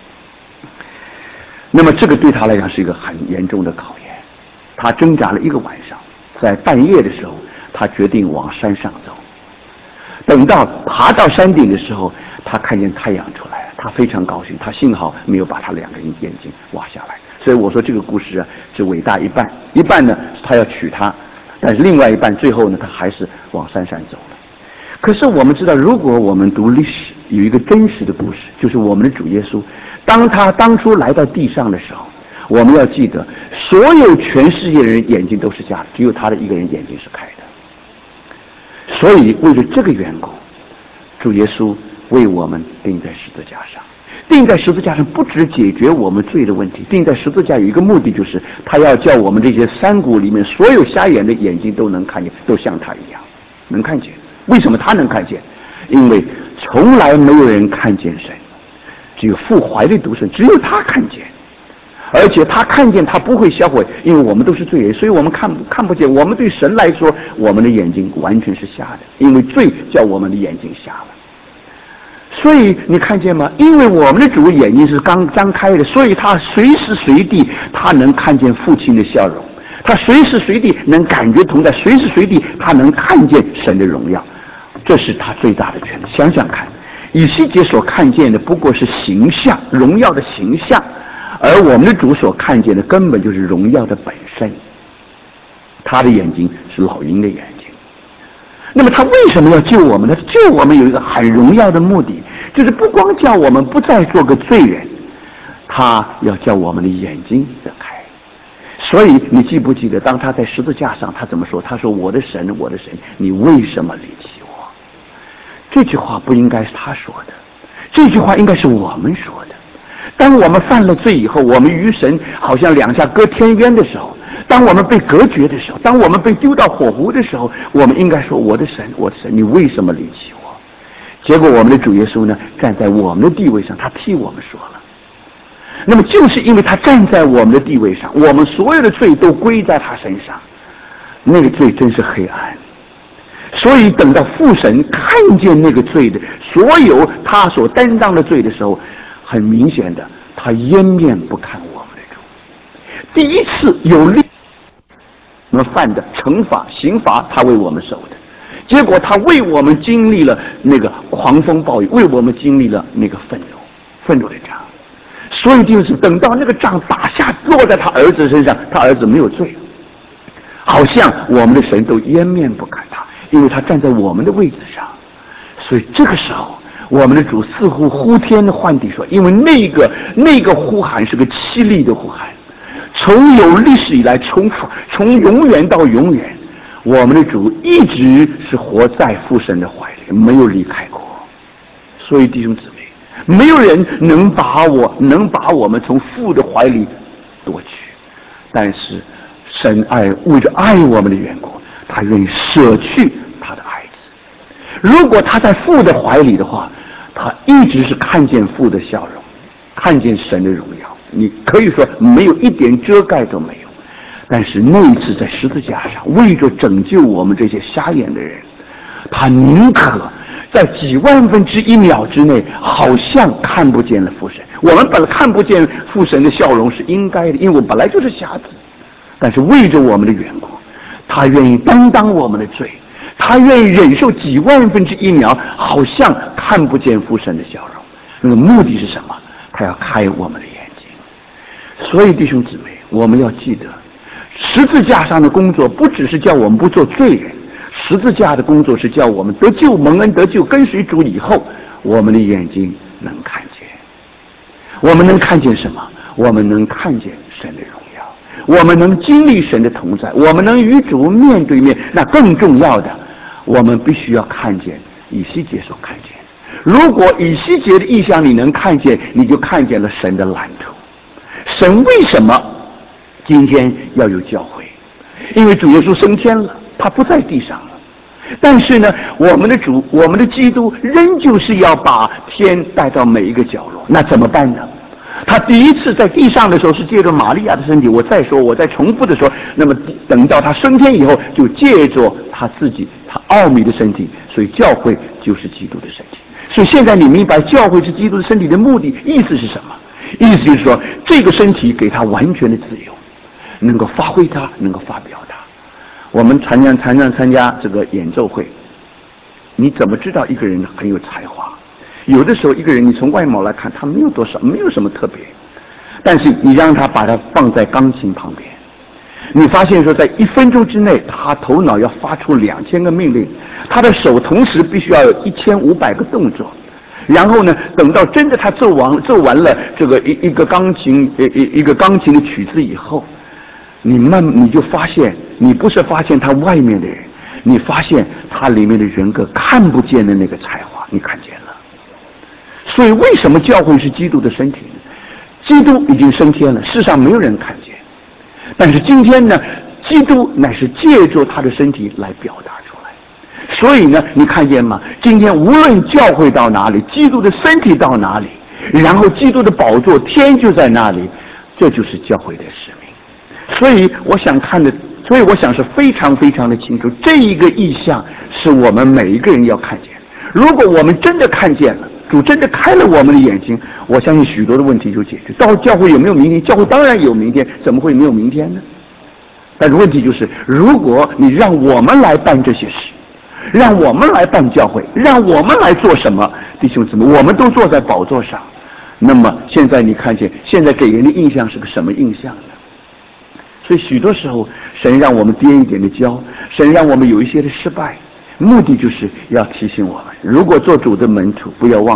那么这个对他来讲是一个很严重的考验。他挣扎了一个晚上，在半夜的时候，他决定往山上走。等到爬到山顶的时候，他看见太阳出来了，他非常高兴，他幸好没有把他两个眼睛挖下来。所以我说这个故事啊，是伟大一半，一半呢他要娶她，但是另外一半最后呢他还是往山上走了。可是我们知道，如果我们读历史，有一个真实的故事，就是我们的主耶稣，当他当初来到地上的时候，我们要记得，所有全世界的人眼睛都是瞎的，只有他的一个人眼睛是开的。所以为了这个缘故，主耶稣为我们钉在十字架上。钉在十字架上不只解决我们罪的问题，钉在十字架有一个目的，就是他要叫我们这些山谷里面所有瞎眼的眼睛都能看见，都像他一样能看见。为什么他能看见？因为从来没有人看见神，只有父怀的独生，只有他看见。而且他看见，他不会销毁，因为我们都是罪人，所以我们看不见。我们对神来说，我们的眼睛完全是瞎的，因为罪叫我们的眼睛瞎了。所以你看见吗？因为我们的主眼睛是刚张开的，所以他随时随地他能看见父亲的笑容，他随时随地能感觉同在，随时随地他能看见神的荣耀，这是他最大的权利。想想看，以西结所看见的不过是形象，荣耀的形象，而我们的主所看见的根本就是荣耀的本身。他的眼睛是老鹰的眼睛。那么他为什么要救我们呢？救我们有一个很荣耀的目的，就是不光叫我们不再做个罪人，他要叫我们的眼睛得开。 所以你记不记得，当他在十字架上，他怎么说？他说：“我的神，我的神，你为什么离弃我？”这句话不应该是他说的，这句话应该是我们说的。当我们犯了罪以后，我们与神好像两下隔天渊的时候，当我们被隔绝的时候，当我们被丢到火湖的时候，我们应该说：“我的神，我的神，你为什么离弃我？”结果我们的主耶稣呢，站在我们的地位上，他替我们说了。那么就是因为他站在我们的地位上，我们所有的罪都归在他身上，那个罪真是黑暗。所以等到父神看见那个罪的所有他所担当的罪的时候，很明显的，他掩面不看我们的主。第一次有力我们犯的惩罚刑罚，他为我们受的，结果他为我们经历了那个狂风暴雨，为我们经历了那个愤怒的杖。所以就是等到那个杖打下落在他儿子身上，他儿子没有罪，好像我们的神都掩面不看他，因为他站在我们的位置上。所以这个时候我们的主似乎呼天唤地说，因为那个呼喊是个凄厉的呼喊，从有历史以来，从永远到永远，我们的主一直是活在父神的怀里，没有离开过。所以弟兄姊妹，没有人能把我们从父的怀里夺取，但是神为着爱我们的缘故，他愿意舍去他的爱子。如果他在父的怀里的话，他一直是看见父的笑容，看见神的荣耀，你可以说没有一点遮盖都没有。但是那一次在十字架上，为着拯救我们这些瞎眼的人，他宁可在几万分之一秒之内好像看不见了父神。我们本来看不见父神的笑容是应该的，因为我们本来就是瞎子，但是为着我们的缘故，他愿意担当我们的罪，他愿意忍受几万分之一秒好像看不见父神的笑容。那个目的是什么？他要开我们的眼睛。所以弟兄姊妹，我们要记得，十字架上的工作不只是叫我们不做罪人，十字架的工作是叫我们得救蒙恩得救，跟随主以后，我们的眼睛能看见。我们能看见什么？我们能看见神的荣耀，我们能经历神的同在，我们能与主面对面。那更重要的，我们必须要看见以西结所看见。如果以西结的意象你能看见，你就看见了神的蓝图。神为什么今天要有教会？因为主耶稣升天了，他不在地上了。但是呢，我们的主，我们的基督仍旧是要把天带到每一个角落。那怎么办呢？他第一次在地上的时候是借着玛利亚的身体，我再重复的说，那么等到他升天以后，就借着他自己他奥秘的身体，所以教会就是基督的身体。所以现在你明白教会是基督的身体的目的，意思是什么？意思就是说，这个身体给他完全的自由，能够发挥它，能够发表它。我们参加这个演奏会，你怎么知道一个人很有才华？有的时候一个人你从外貌来看，他没有什么特别，但是你让他把它放在钢琴旁边，你发现说在1分钟之内，他头脑要发出2000个命令，他的手同时必须要有1500个动作。然后呢，等到真的他奏完了这个一个钢琴的曲子以后，你就发现，你不是发现他外面的人，你发现他里面的人格看不见的那个才华，你看见了。所以为什么教会是基督的身体呢？基督已经升天了，世上没有人看见，但是今天呢，基督乃是借助他的身体来表达出来。所以呢，你看见吗？今天无论教会到哪里，基督的身体到哪里，然后基督的宝座天就在那里，这就是教会的使命。所以我想是非常非常的清楚，这一个意象是我们每一个人要看见。如果我们真的看见了，主真的开了我们的眼睛，我相信许多的问题就解决。到教会有没有明天？教会当然有明天，怎么会没有明天呢？但是问题就是，如果你让我们来办这些事，让我们来办教会，让我们来做什么，弟兄姊妹，我们都坐在宝座上，那么现在你看见，现在给人的印象是个什么印象呢？所以许多时候，神让我们跌一点的跤，神让我们有一些的失败，目的就是要提醒我们，如果做主的门徒，不要忘记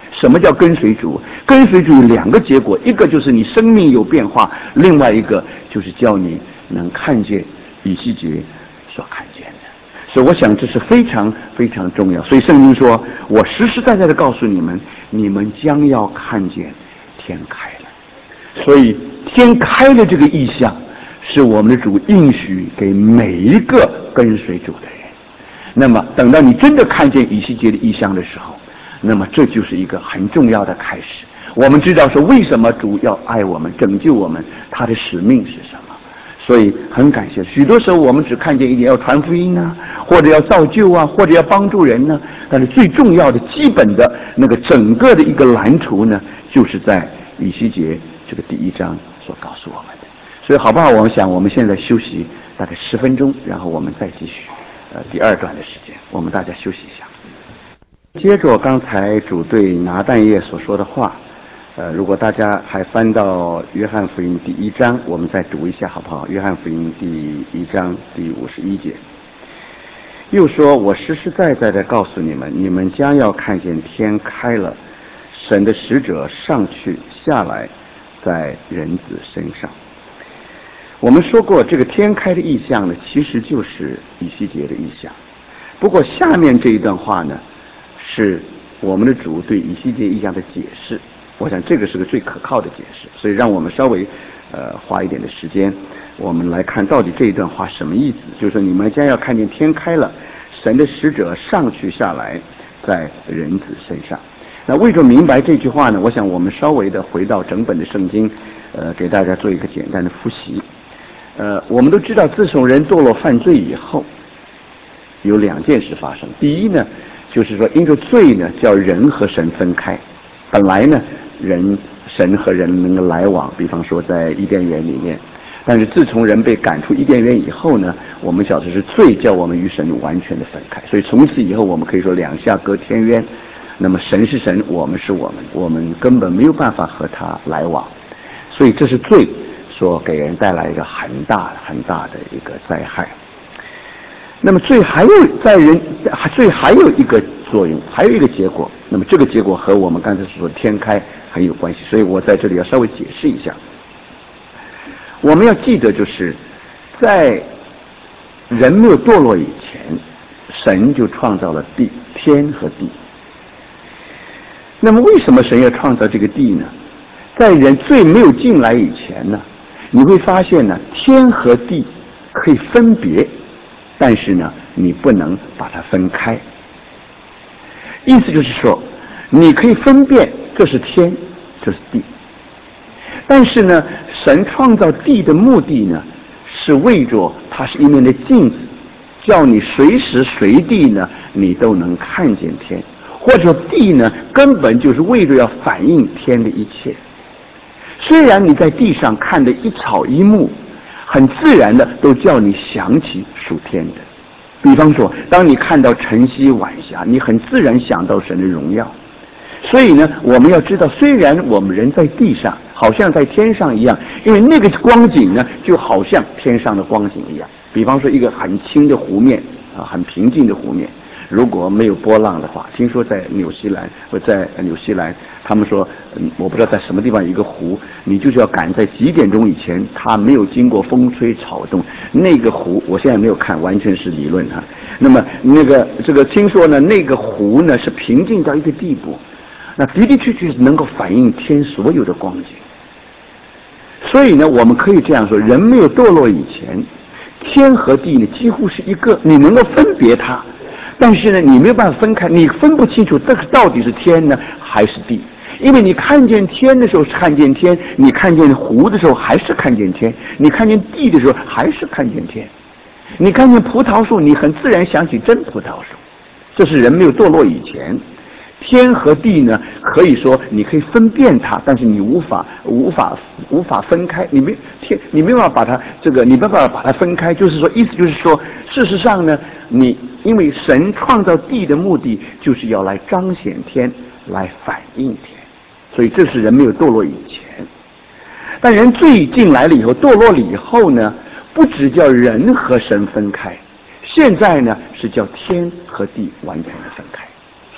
什么叫跟随主？跟随主有两个结果，一个就是你生命有变化，另外一个就是叫你能看见以西结所看见的。所以我想这是非常非常重要。所以圣经说，我实实在在的告诉你们，你们将要看见天开了。所以天开了这个意象，是我们的主应许给每一个跟随主的人。那么等到你真的看见以西结的意象的时候，那么这就是一个很重要的开始。我们知道说为什么主要爱我们拯救我们，他的使命是什么。所以很感谢，许多时候我们只看见一点，要传福音啊，或者要造就啊，或者要帮助人呢，但是最重要的基本的那个整个的一个蓝图呢，就是在以西结这个第1章所告诉我们的。所以好不好？我想我们现在休息大概10分钟，然后我们再继续第2段的时间，我们大家休息一下。接着刚才主对拿但业所说的话，如果大家还翻到约翰福音第1章，我们再读一下好不好？约翰福音第1章第51节，又说，我实实在在的告诉你们，你们将要看见天开了，神的使者上去下来，在人子身上。我们说过，这个天开的意象呢，其实就是以西结的意象。不过下面这一段话呢，是我们的主对以西结意象的解释。我想这个是个最可靠的解释，所以让我们稍微花一点的时间，我们来看到底这一段话什么意思。就是说，你们将要看见天开了，神的使者上去下来，在人子身上。那为着明白这句话呢，我想我们稍微的回到整本的圣经，给大家做一个简单的复习。我们都知道，自从人堕落犯罪以后，有2件事发生。第一呢，就是说因着罪呢，叫人和神分开。本来呢，神和人能够来往，比方说在伊甸园里面。但是自从人被赶出伊甸园以后呢，我们晓得是罪叫我们与神完全的分开。所以从此以后，我们可以说2下隔天渊。那么神是神，我们是我们，我们根本没有办法和他来往。所以这是罪所给人带来一个很大很大的一个灾害。那么罪还有一个作用，还有一个结果。那么这个结果和我们刚才所说的天开很有关系，所以我在这里要稍微解释一下。我们要记得，就是在人没有堕落以前，神就创造了天和地。那么为什么神要创造这个地呢？在人罪没有进来以前呢，你会发现呢，天和地可以分别，但是呢，你不能把它分开。意思就是说，你可以分辨这是天，这是地。但是呢，神创造地的目的呢，是为着它是一面的镜子，叫你随时随地呢，你都能看见天。或者地呢，根本就是为着要反映天的一切。虽然你在地上看的一草一木，很自然的都叫你想起属天的。比方说，当你看到晨曦晚霞，你很自然想到神的荣耀。所以呢，我们要知道，虽然我们人在地上，好像在天上一样，因为那个光景呢，就好像天上的光景一样。比方说，一个很清的湖面啊，很平静的湖面，如果没有波浪的话，听说在纽西兰，他们说，我不知道在什么地方一个湖，你就是要赶在几点钟以前，它没有经过风吹草动，那个湖，我现在没有看，完全是理论哈。那么这个听说呢，那个湖呢是平静到一个地步，那的的确确能够反映天所有的光景。所以呢，我们可以这样说，人没有堕落以前，天和地呢几乎是一个，你能够分别它。但是呢，你没有办法分开，你分不清楚这个到底是天呢还是地，因为你看见天的时候是看见天，你看见湖的时候还是看见天，你看见地的时候还是看见天。你看见葡萄树，你很自然想起真葡萄树。这是人没有堕落以前，天和地呢，可以说你可以分辨它，但是你无法分开，你没办法把它你没办法把它分开。就是说，意思就是说，事实上呢，因为神创造地的目的就是要来彰显天，来反映天，所以这是人没有堕落以前。但人罪进来了以后，堕落了以后呢，不只叫人和神分开，现在呢是叫天和地完全的分开。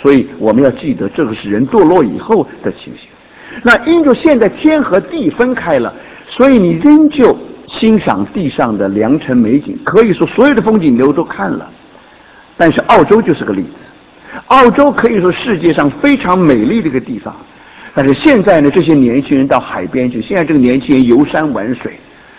所以我们要记得，这个是人堕落以后的情形。那因着现在天和地分开了，所以你仍旧欣赏地上的良辰美景，可以说所有的风景你都看了。但是澳洲就是个例子，澳洲可以说世界上非常美丽的一个地方，但是现在呢，这些年轻人到海边去，现在这个年轻人游山玩水，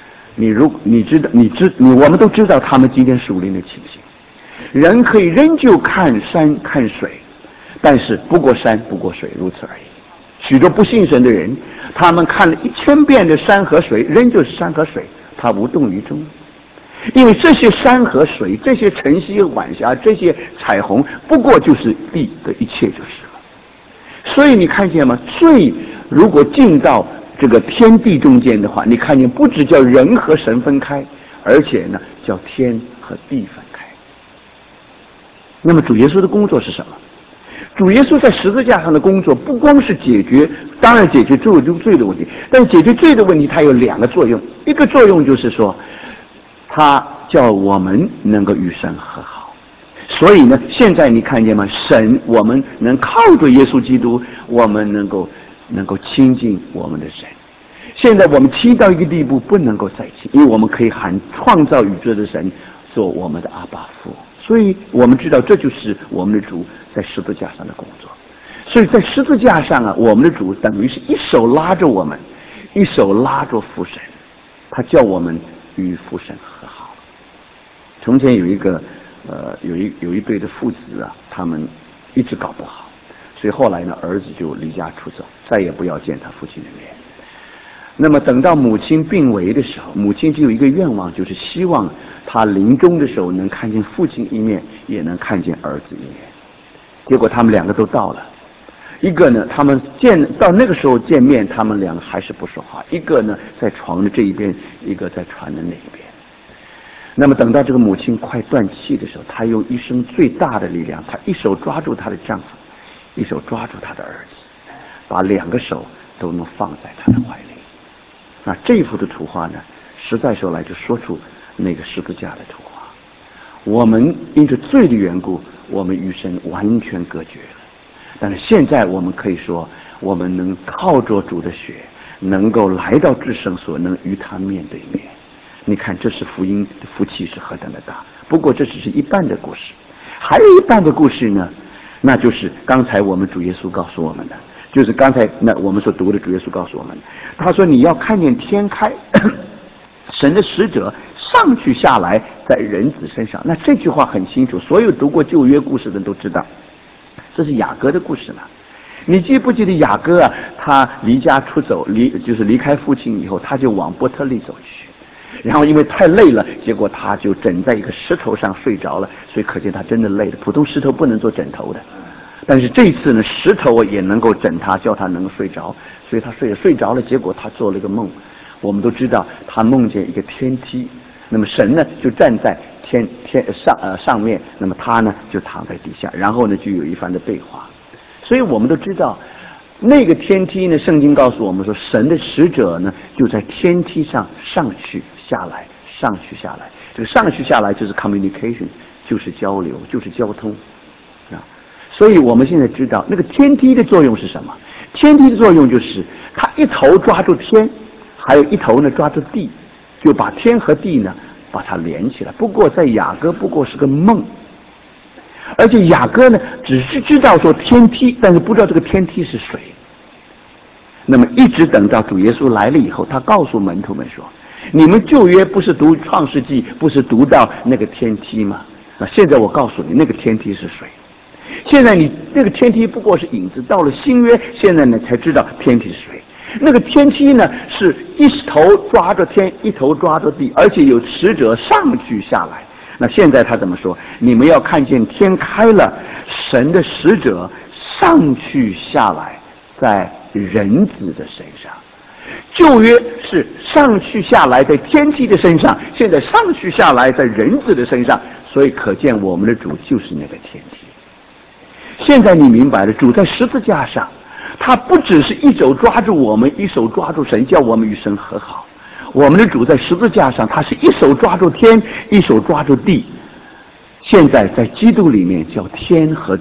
我们都知道他们今天属灵的情形。人可以仍旧看山看水，但是不过山不过水，如此而已。许多不信神的人，他们看了1000遍的山和水，仍旧是山和水，他无动于衷。因为这些山和水，这些晨曦晚霞，这些彩虹，不过就是地的一切就是了。所以你看见吗？罪如果进到这个天地中间的话，你看见不只叫人和神分开，而且呢叫天和地分开。那么主耶稣的工作是什么？主耶稣在十字架上的工作不光是解决，当然解决罪的问题，但是解决罪的问题它有2个作用。一个作用就是说，他叫我们能够与神和好。所以呢，现在你看见吗？神，我们能靠着耶稣基督，我们能够亲近我们的神。现在我们亲到一个地步，不能够再亲，因为我们可以喊创造宇宙的神做我们的阿爸父。所以我们知道，这就是我们的主在十字架上的工作。所以在十字架上啊，我们的主等于是一手拉着我们，一手拉着父神，他叫我们与父神和好。从前有一对的父子啊，他们一直搞不好，所以后来呢，儿子就离家出走，再也不要见他父亲的面。那么等到母亲病危的时候，母亲只有一个愿望，就是希望他临终的时候能看见父亲一面，也能看见儿子一面。结果他们2个都到了，一个呢，他们到那个时候见面，他们2个还是不说话，一个呢在床的这一边，一个在船的那一边。那么等到这个母亲快断气的时候，她用一生最大的力量，她一手抓住她的丈夫，一手抓住她的儿子，把2个手都能放在他的怀里。那这一幅的图画呢，实在说来就说出那个十字架的图画。我们因着罪的缘故，我们与神完全隔绝了。但是现在我们可以说，我们能靠着主的血，能够来到至圣所，能与他面对面。你看，这是福音的福气是何等的大！不过这只是一半的故事，还有一半的故事呢，那就是刚才我们主耶稣告诉我们的，就是刚才那我们所读的主耶稣告诉我们，他说你要看见天开，神的使者上去下来在人子身上。那这句话很清楚，所有读过旧约故事的人都知道，这是雅各的故事嘛。你记不记得雅各啊？他离家出走，就是离开父亲以后，他就往伯特利走去。然后因为太累了，结果他就枕在一个石头上睡着了，所以可见他真的累了。普通石头不能做枕头的，但是这一次呢，石头也能够枕他，叫他能够睡着，所以他睡着了。结果他做了一个梦，我们都知道他梦见一个天梯，那么神呢就站在上面，那么他呢就躺在底下，然后呢就有一番的对话。所以我们都知道那个天梯呢，圣经告诉我们说，神的使者呢就在天梯上上去下来，上去下来。这个上去下来就是 communication， 就是交流，就是交通啊。所以我们现在知道那个天梯的作用是什么？天梯的作用就是它一头抓住天，还有一头呢抓住地，就把天和地呢把它连起来。不过在雅各不过是个梦，而且雅各呢只是知道说天梯，但是不知道这个天梯是谁。那么一直等到主耶稣来了以后，他告诉门徒们说，你们旧约不是读创世纪，不是读到那个天梯吗？那现在我告诉你，那个天梯是谁？现在你那个天梯不过是影子，到了新约，现在呢才知道天梯是谁。那个天梯呢是一头抓着天，一头抓着地，而且有使者上去下来。那现在他怎么说？你们要看见天开了，神的使者上去下来在人子的身上。旧约是上去下来在天梯的身上，现在上去下来在人子的身上，所以可见我们的主就是那个天梯。现在你明白了，主在十字架上，他不只是一手抓住我们，一手抓住神，叫我们与神和好。我们的主在十字架上，他是一手抓住天，一手抓住地。现在在基督里面，叫天和地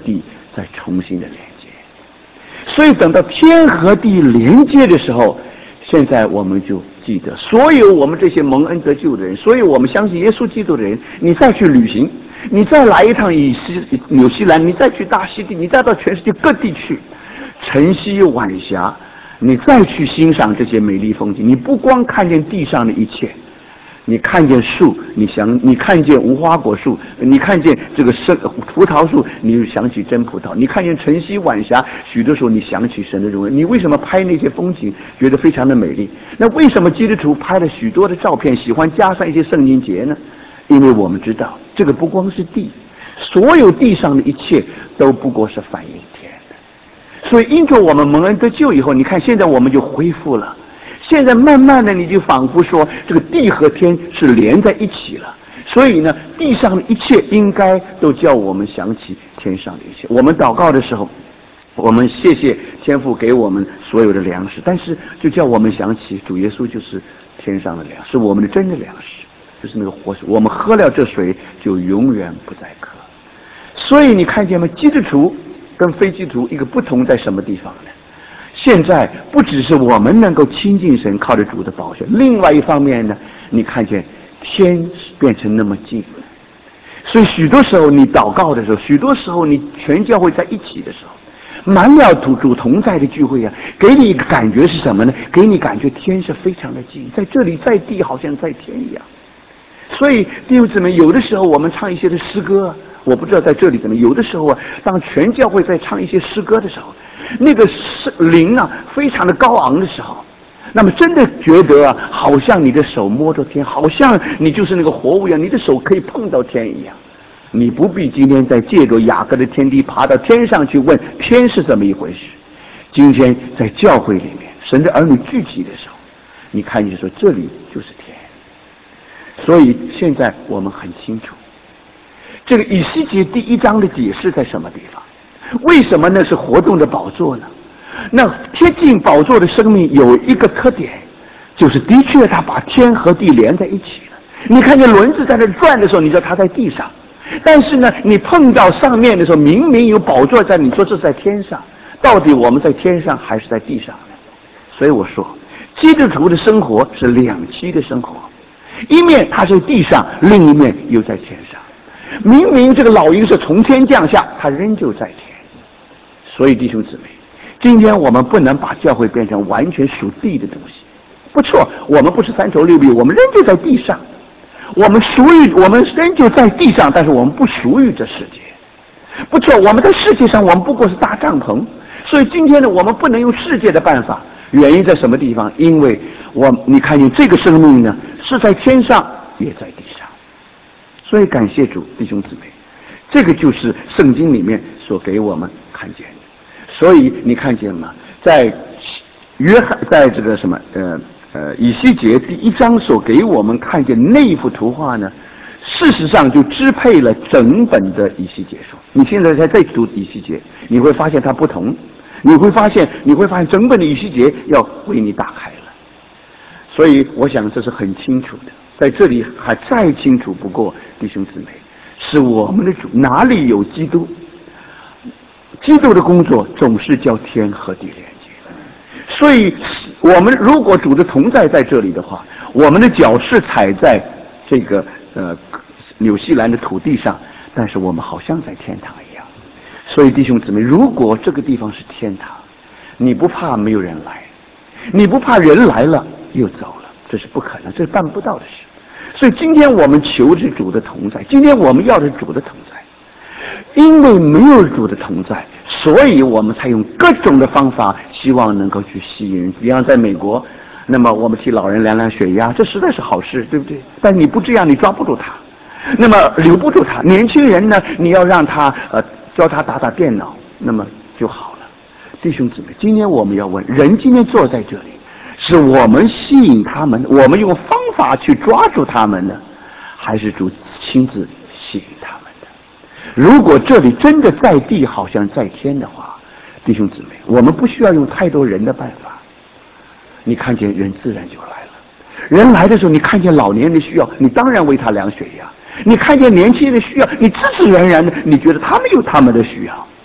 再重新的连接。所以等到天和地连接的时候，现在我们就记得，所有我们这些蒙恩得救的人，所有我们相信耶稣基督的人，你再去旅行，你再来一趟纽西兰，你再去大溪地，你再到全世界各地去，晨曦晚霞，你再去欣赏这些美丽风景，你不光看见地上的一切，你看见树，你看见无花果树，你看见这个葡萄树，你就想起真葡萄；你看见晨曦晚霞，许多时候你想起神的荣耀。你为什么拍那些风景觉得非常的美丽？那为什么基督徒拍了许多的照片，喜欢加上一些圣经节呢？因为我们知道，这个不光是地，所有地上的一切都不过是反映天的。所以因着我们蒙恩得救以后，你看现在我们就恢复了。现在慢慢的，你就仿佛说，这个地和天是连在一起了。所以呢，地上的一切应该都叫我们想起天上的一切。我们祷告的时候，我们谢谢天父给我们所有的粮食，但是就叫我们想起主耶稣就是天上的粮，是我们的真的粮食，就是那个活水。我们喝了这水，就永远不再渴。所以你看见吗？基督徒跟非基督徒一个不同在什么地方呢？现在不只是我们能够亲近神，靠着主的宝血，另外一方面呢，你看见天变成那么近。所以许多时候你祷告的时候，许多时候你全教会在一起的时候，满了主同在的聚会啊，给你一个感觉是什么呢？给你感觉天是非常的近，在这里在地好像在天一样。所以弟兄姊妹，有的时候我们唱一些的诗歌，我不知道在这里怎么，有的时候啊，当全教会在唱一些诗歌的时候，那个灵啊非常的高昂的时候，那么真的觉得啊，好像你的手摸着天，好像你就是那个活物一样，你的手可以碰到天一样。你不必今天再借着雅各的天地爬到天上去问天是怎么一回事。今天在教会里面，神的儿女聚集的时候，你看见说这里就是天。所以现在我们很清楚，这个以西结第1章的解释在什么地方？为什么那是活动的宝座呢？那贴近宝座的生命有一个特点，就是的确它把天和地连在一起了。你看见轮子在那转的时候，你知道它在地上，但是呢，你碰到上面的时候，明明有宝座在，你说这是在天上，到底我们在天上还是在地上呢？所以我说，基督徒的生活是两栖的生活，一面它在地上，另一面又在天上。明明这个老鹰是从天降下，它仍旧在天。所以弟兄姊妹，今天我们不能把教会变成完全属地的东西。不错，我们不是三头六臂，我们仍旧在地上，我们仍旧在地上，但是我们不属于这世界。不错，我们在世界上，我们不过是搭帐篷。所以今天呢，我们不能用世界的办法。原因在什么地方？因为你看见这个生命呢，是在天上，也在地上。所以感谢主，弟兄姊妹，这个就是圣经里面所给我们看见的。所以你看见吗？在这个以西结第1章所给我们看见那一幅图画呢，事实上就支配了整本的以西结书。你现在再读以西结，你会发现它不同，你会发现整本的以西结要为你打开了。所以我想这是很清楚的，在这里还再清楚不过，弟兄姊妹，是我们的主，哪里有基督，基督的工作总是叫天和地连接。所以我们如果主的同在在这里的话，我们的脚是踩在这个纽西兰的土地上，但是我们好像在天堂一样。所以弟兄姊妹，如果这个地方是天堂，你不怕没有人来，你不怕人来了又走了，这是不可能，这是办不到的事。所以今天我们求着主的同在，今天我们要的主的同在。因为没有主的同在，所以我们才用各种的方法，希望能够去吸引人。比方在美国，那么我们替老人量量血压，这实在是好事，对不对？但你不这样，你抓不住他，那么留不住他。年轻人呢，你要让他教他打电脑，那么就好了。弟兄姊妹，今天我们要问，人今天坐在这里，是我们吸引他们，我们用方法去抓住他们呢，还是主亲自吸引他们？如果这里真的在地好像在天的话，弟兄姊妹，我们不需要用太多人的办法，你看见人自然就来了。人来的时候，你看见老年人的需要，你当然为他量血压；你看见年轻人的需要，你自然的，你觉得他们有他们的需要，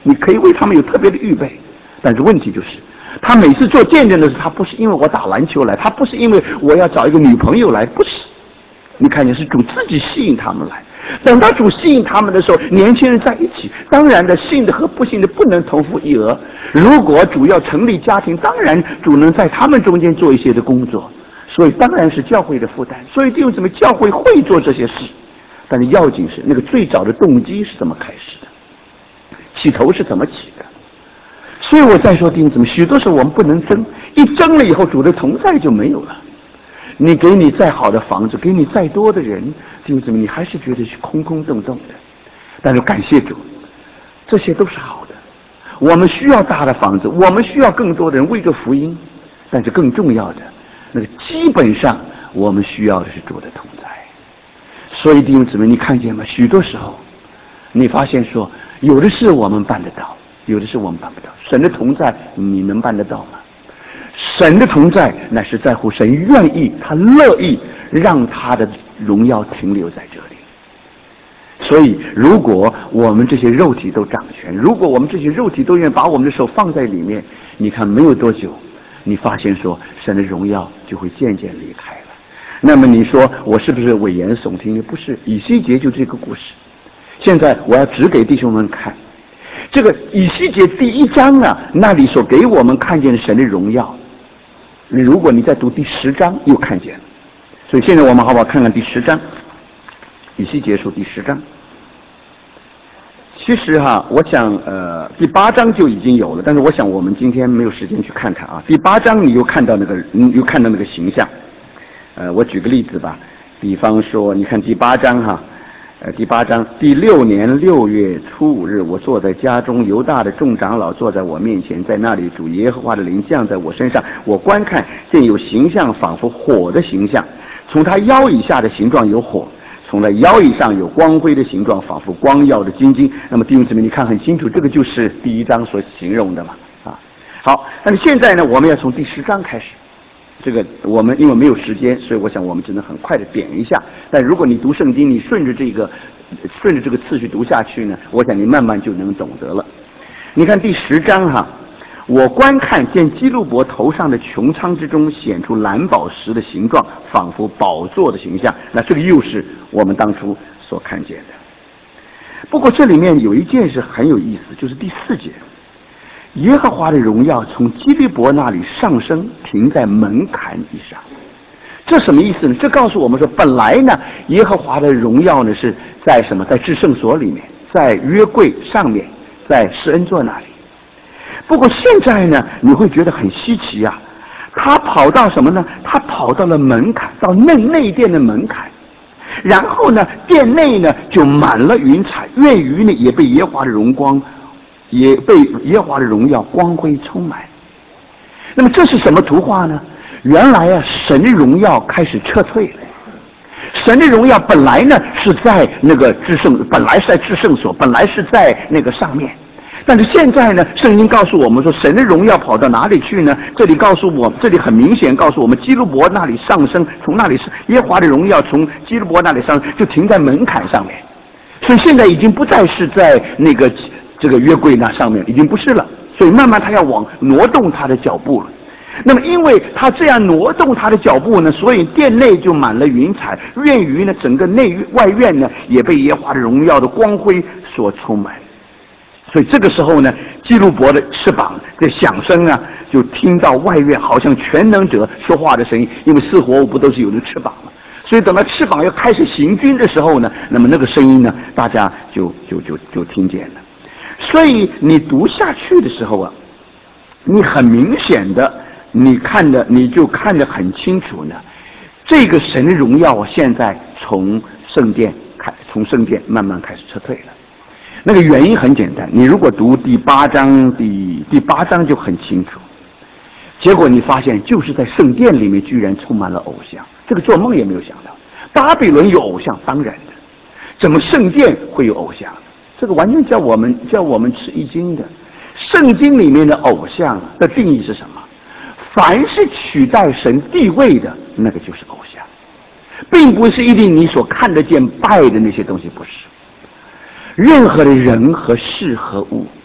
你可以为他们有特别的预备。但是问题就是，他每次做见证的时候，他不是因为我打篮球来，他不是因为我要找一个女朋友来，不是。你看见是主自己吸引他们来。等到主吸引他们的时候，年轻人在一起，当然的，信的和不信的不能同负一额。如果主要成立家庭，当然主能在他们中间做一些的工作，所以当然是教会的负担。所以弟兄姊妹，教会会做这些事，但是要紧是那个最早的动机是怎么开始的，起头是怎么起的。所以我再说弟兄姊妹，许多时候我们不能争，一争了以后，主的同在就没有了。你给你再好的房子，给你再多的人，弟兄姊妹，你还是觉得是空空洞洞的。但是感谢主，这些都是好的。我们需要大的房子，我们需要更多的人为这福音，但是更重要的，那个基本上我们需要的是主的同在。所以弟兄姊妹，你看见吗？许多时候，你发现说，有的事我们办得到，有的事我们办不到。神的同在，你能办得到吗？神的同在乃是在乎神愿意，他乐意让他的荣耀停留在这里。所以如果我们这些肉体都掌权，如果我们这些肉体都愿意把我们的手放在里面，你看没有多久，你发现说神的荣耀就会渐渐离开了。那么你说我是不是危言耸听？不是，以西结就这个故事。现在我要指给弟兄们看这个以西结第1章啊，那里所给我们看见神的荣耀。如果你再读第10章又看见了，所以现在我们好不好看看第10章，以西结书第10章。其实我想第8章就已经有了，但是我想我们今天没有时间去看它啊。第8章你又看到那个形象，我举个例子吧，比方说你看第8章第8章第6年6月初5日，我坐在家中，犹大的众长老坐在我面前，在那里主耶和华的灵降在我身上，我观看见有形象仿佛火的形象，从他腰以下的形状有火，从他腰以上有光辉的形状，仿佛光耀的金晶。那么弟兄姊妹，你看很清楚，这个就是第1章所形容的嘛好，那么现在呢，我们要从第10章开始。这个我们因为没有时间，所以我想我们只能很快的点一下。但如果你读圣经，你顺着这个次序读下去呢，我想你慢慢就能懂得了。你看第10章我观看见基路伯头上的穹苍之中显出蓝宝石的形状，仿佛宝座的形象。那这个又是我们当初所看见的。不过这里面有一件事很有意思，就是第4节。耶和华的荣耀从基利伯那里上升，停在门槛以上。这什么意思呢？这告诉我们说，本来呢，耶和华的荣耀呢是在什么？在至圣所里面，在约柜上面，在施恩座那里。不过现在呢，你会觉得很稀奇啊，他跑到什么呢？他跑到了门槛，到内殿的门槛。然后呢，殿内呢就满了云彩，院宇呢也被耶和华的荣光，也被耶和华的荣耀光辉充满。那么这是什么图画呢？原来神的荣耀开始撤退了。神的荣耀本来呢是在那个本来是在至圣所，本来是在那个上面。但是现在呢，圣经告诉我们说，神的荣耀跑到哪里去呢？这里很明显告诉我们，基路伯那里上升，从那里是耶和华的荣耀从基路伯那里上升，就停在门槛上面。所以现在已经不再是在那个这个约柜那上面，已经不是了。所以慢慢他要挪动他的脚步了。那么因为他这样挪动他的脚步呢，所以殿内就满了云彩，院宇呢整个外院呢也被耶和华的荣耀的光辉所充满。所以这个时候呢，基路伯的翅膀的响声啊，就听到外院好像全能者说话的声音，因为四活物不都是有那翅膀吗？所以等到翅膀要开始行军的时候呢，那么那个声音呢，大家就听见了。所以你读下去的时候啊，你很明显的，你就看得很清楚呢，这个神的荣耀现在从圣殿慢慢开始撤退了。那个原因很简单，你如果读第8章，第8章就很清楚。结果你发现就是在圣殿里面居然充满了偶像，这个做梦也没有想到。巴比伦有偶像，当然的，怎么圣殿会有偶像？这个完全叫我们吃一惊的。圣经里面的偶像的定义是什么？凡是取代神地位的，那个就是偶像，并不是一定你所看得见拜的那些东西，不是。任何的人和事和物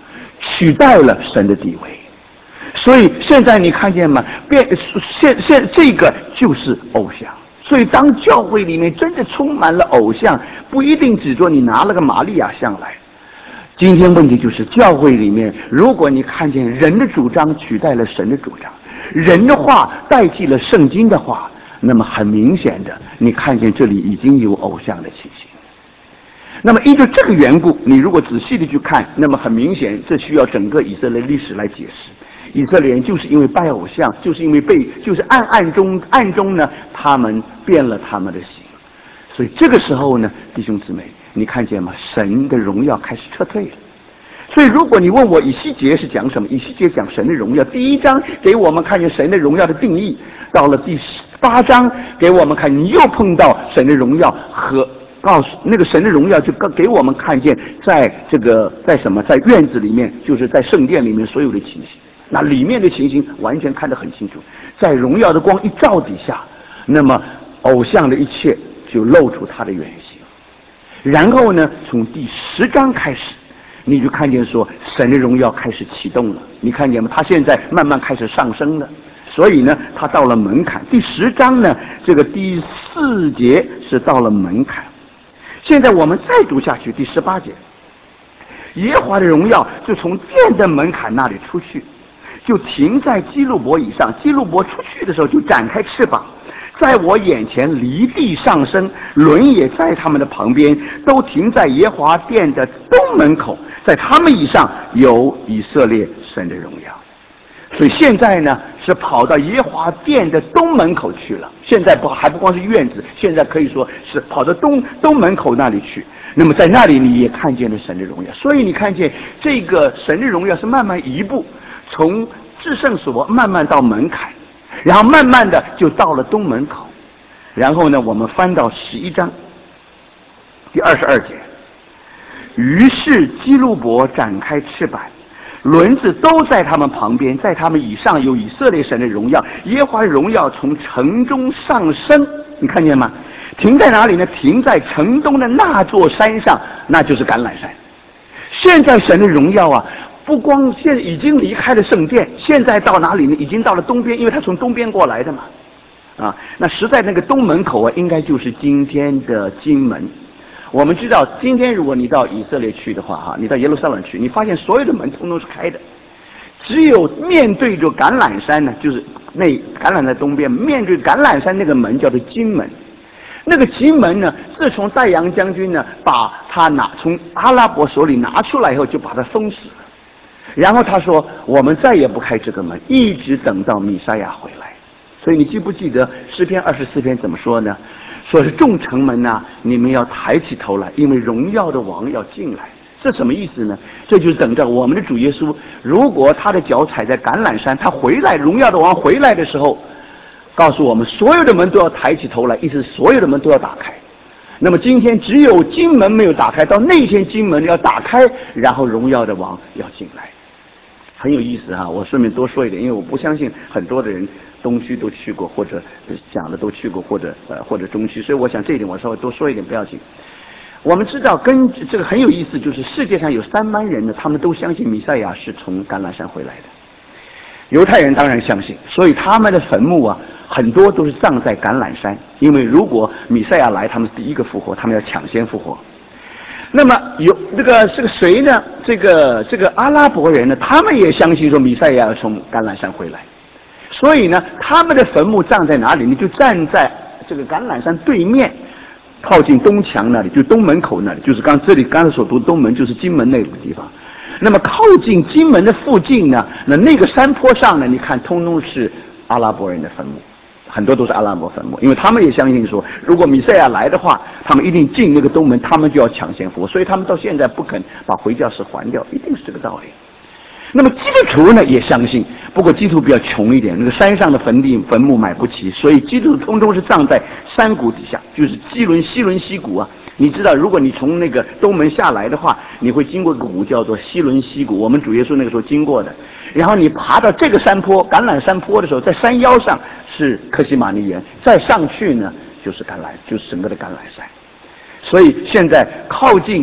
取代了神的地位。所以现在你看见吗？现这个就是偶像。所以当教会里面真的充满了偶像，不一定指着你拿了个玛利亚像来。今天问题就是教会里面，如果你看见人的主张取代了神的主张，人的话代替了圣经的话，那么很明显的，你看见这里已经有偶像的情形。那么依照这个缘故，你如果仔细的去看，那么很明显，这需要整个以色列历史来解释。以色列人就是因为拜偶像，就是因为就是暗中呢，他们变了他们的心。所以这个时候呢，弟兄姊妹，你看见吗？神的荣耀开始撤退了。所以如果你问我以西结是讲什么，以西结讲神的荣耀。第一章给我们看见神的荣耀的定义，到了第8章给我们看，你又碰到神的荣耀和告诉那个神的荣耀，就给我们看见在院子里面，就是在圣殿里面所有的情形。那里面的情形完全看得很清楚，在荣耀的光一照底下，那么偶像的一切就露出它的原形。然后呢，从第10章开始，你就看见说神的荣耀开始启动了。你看见吗？他现在慢慢开始上升了。所以呢，他到了门槛。第10章呢，这个第4节是到了门槛。现在我们再读下去，第18节，耶和华的荣耀就从殿的门槛那里出去，就停在基路伯以上。基路伯出去的时候就展开翅膀，在我眼前离地上升，轮也在他们的旁边，都停在耶和华殿的东门口，在他们以上有以色列神的荣耀。所以现在呢，是跑到耶和华殿的东门口去了。现在还不光是院子，现在可以说是跑到东门口那里去。那么在那里你也看见了神的荣耀。所以你看见这个神的荣耀是慢慢一步从至圣所慢慢到门槛，然后慢慢的就到了东门口。然后呢，我们翻到11章第22节，于是基路伯展开翅膀，轮子都在他们旁边，在他们以上有以色列神的荣耀，耶和华的荣耀从城中上升。你看见吗？停在哪里呢？停在城东的那座山上，那就是橄榄山。现在神的荣耀啊，不光现在已经离开了圣殿，现在到哪里呢？已经到了东边，因为他从东边过来的嘛。那实在那个东门口啊，应该就是今天的金门。我们知道，今天如果你到以色列去的话，你到耶路撒冷去，你发现所有的门通通是开的，只有面对着橄榄山呢，就是那橄榄在东边，面对橄榄山那个门叫做金门。那个金门呢，自从戴阳将军呢把他从阿拉伯手里拿出来以后，就把它封死了。然后他说：“我们再也不开这个门，一直等到弥赛亚回来。”所以你记不记得诗篇24篇怎么说呢？说是众城门啊，你们要抬起头来，因为荣耀的王要进来。这什么意思呢？这就是等着我们的主耶稣，如果他的脚踩在橄榄山，他回来，荣耀的王回来的时候，告诉我们所有的门都要抬起头来，意思所有的门都要打开。那么今天只有金门没有打开，到那天金门要打开，然后荣耀的王要进来。很有意思哈，我顺便多说一点，因为我不相信很多的人东区都去过，或者讲的都去过，或者中区，所以我想这一点我稍微多说一点不要紧。我们知道跟这个很有意思，就是世界上有3班人呢，他们都相信弥赛亚是从橄榄山回来的。犹太人当然相信，所以他们的坟墓啊，很多都是葬在橄榄山，因为如果弥赛亚来，他们是第一个复活，他们要抢先复活。那么有这个谁呢？这个阿拉伯人呢，他们也相信说弥赛亚要从橄榄山回来，所以呢，他们的坟墓葬在哪里呢？就站在这个橄榄山对面，靠近东墙那里，就东门口那里，就是这里刚才所读东门，就是金门那个地方。那么靠近金门的附近呢，那个山坡上呢，你看通通是阿拉伯人的坟墓，很多都是阿拉伯坟墓，因为他们也相信说，如果弥赛亚来的话，他们一定进那个东门，他们就要抢先复活，所以他们到现在不肯把回教士还掉，一定是这个道理。那么基督徒呢也相信，不过基督徒比较穷一点，那个山上的坟墓买不起，所以基督徒通通是葬在山谷底下，就是西伦溪谷啊。你知道，如果你从那个东门下来的话，你会经过一个谷叫做西伦溪谷，我们主耶稣那个时候经过的。然后你爬到这个山坡，橄榄山坡的时候，在山腰上是克西马尼园，再上去呢就是整个的橄榄山。所以现在靠近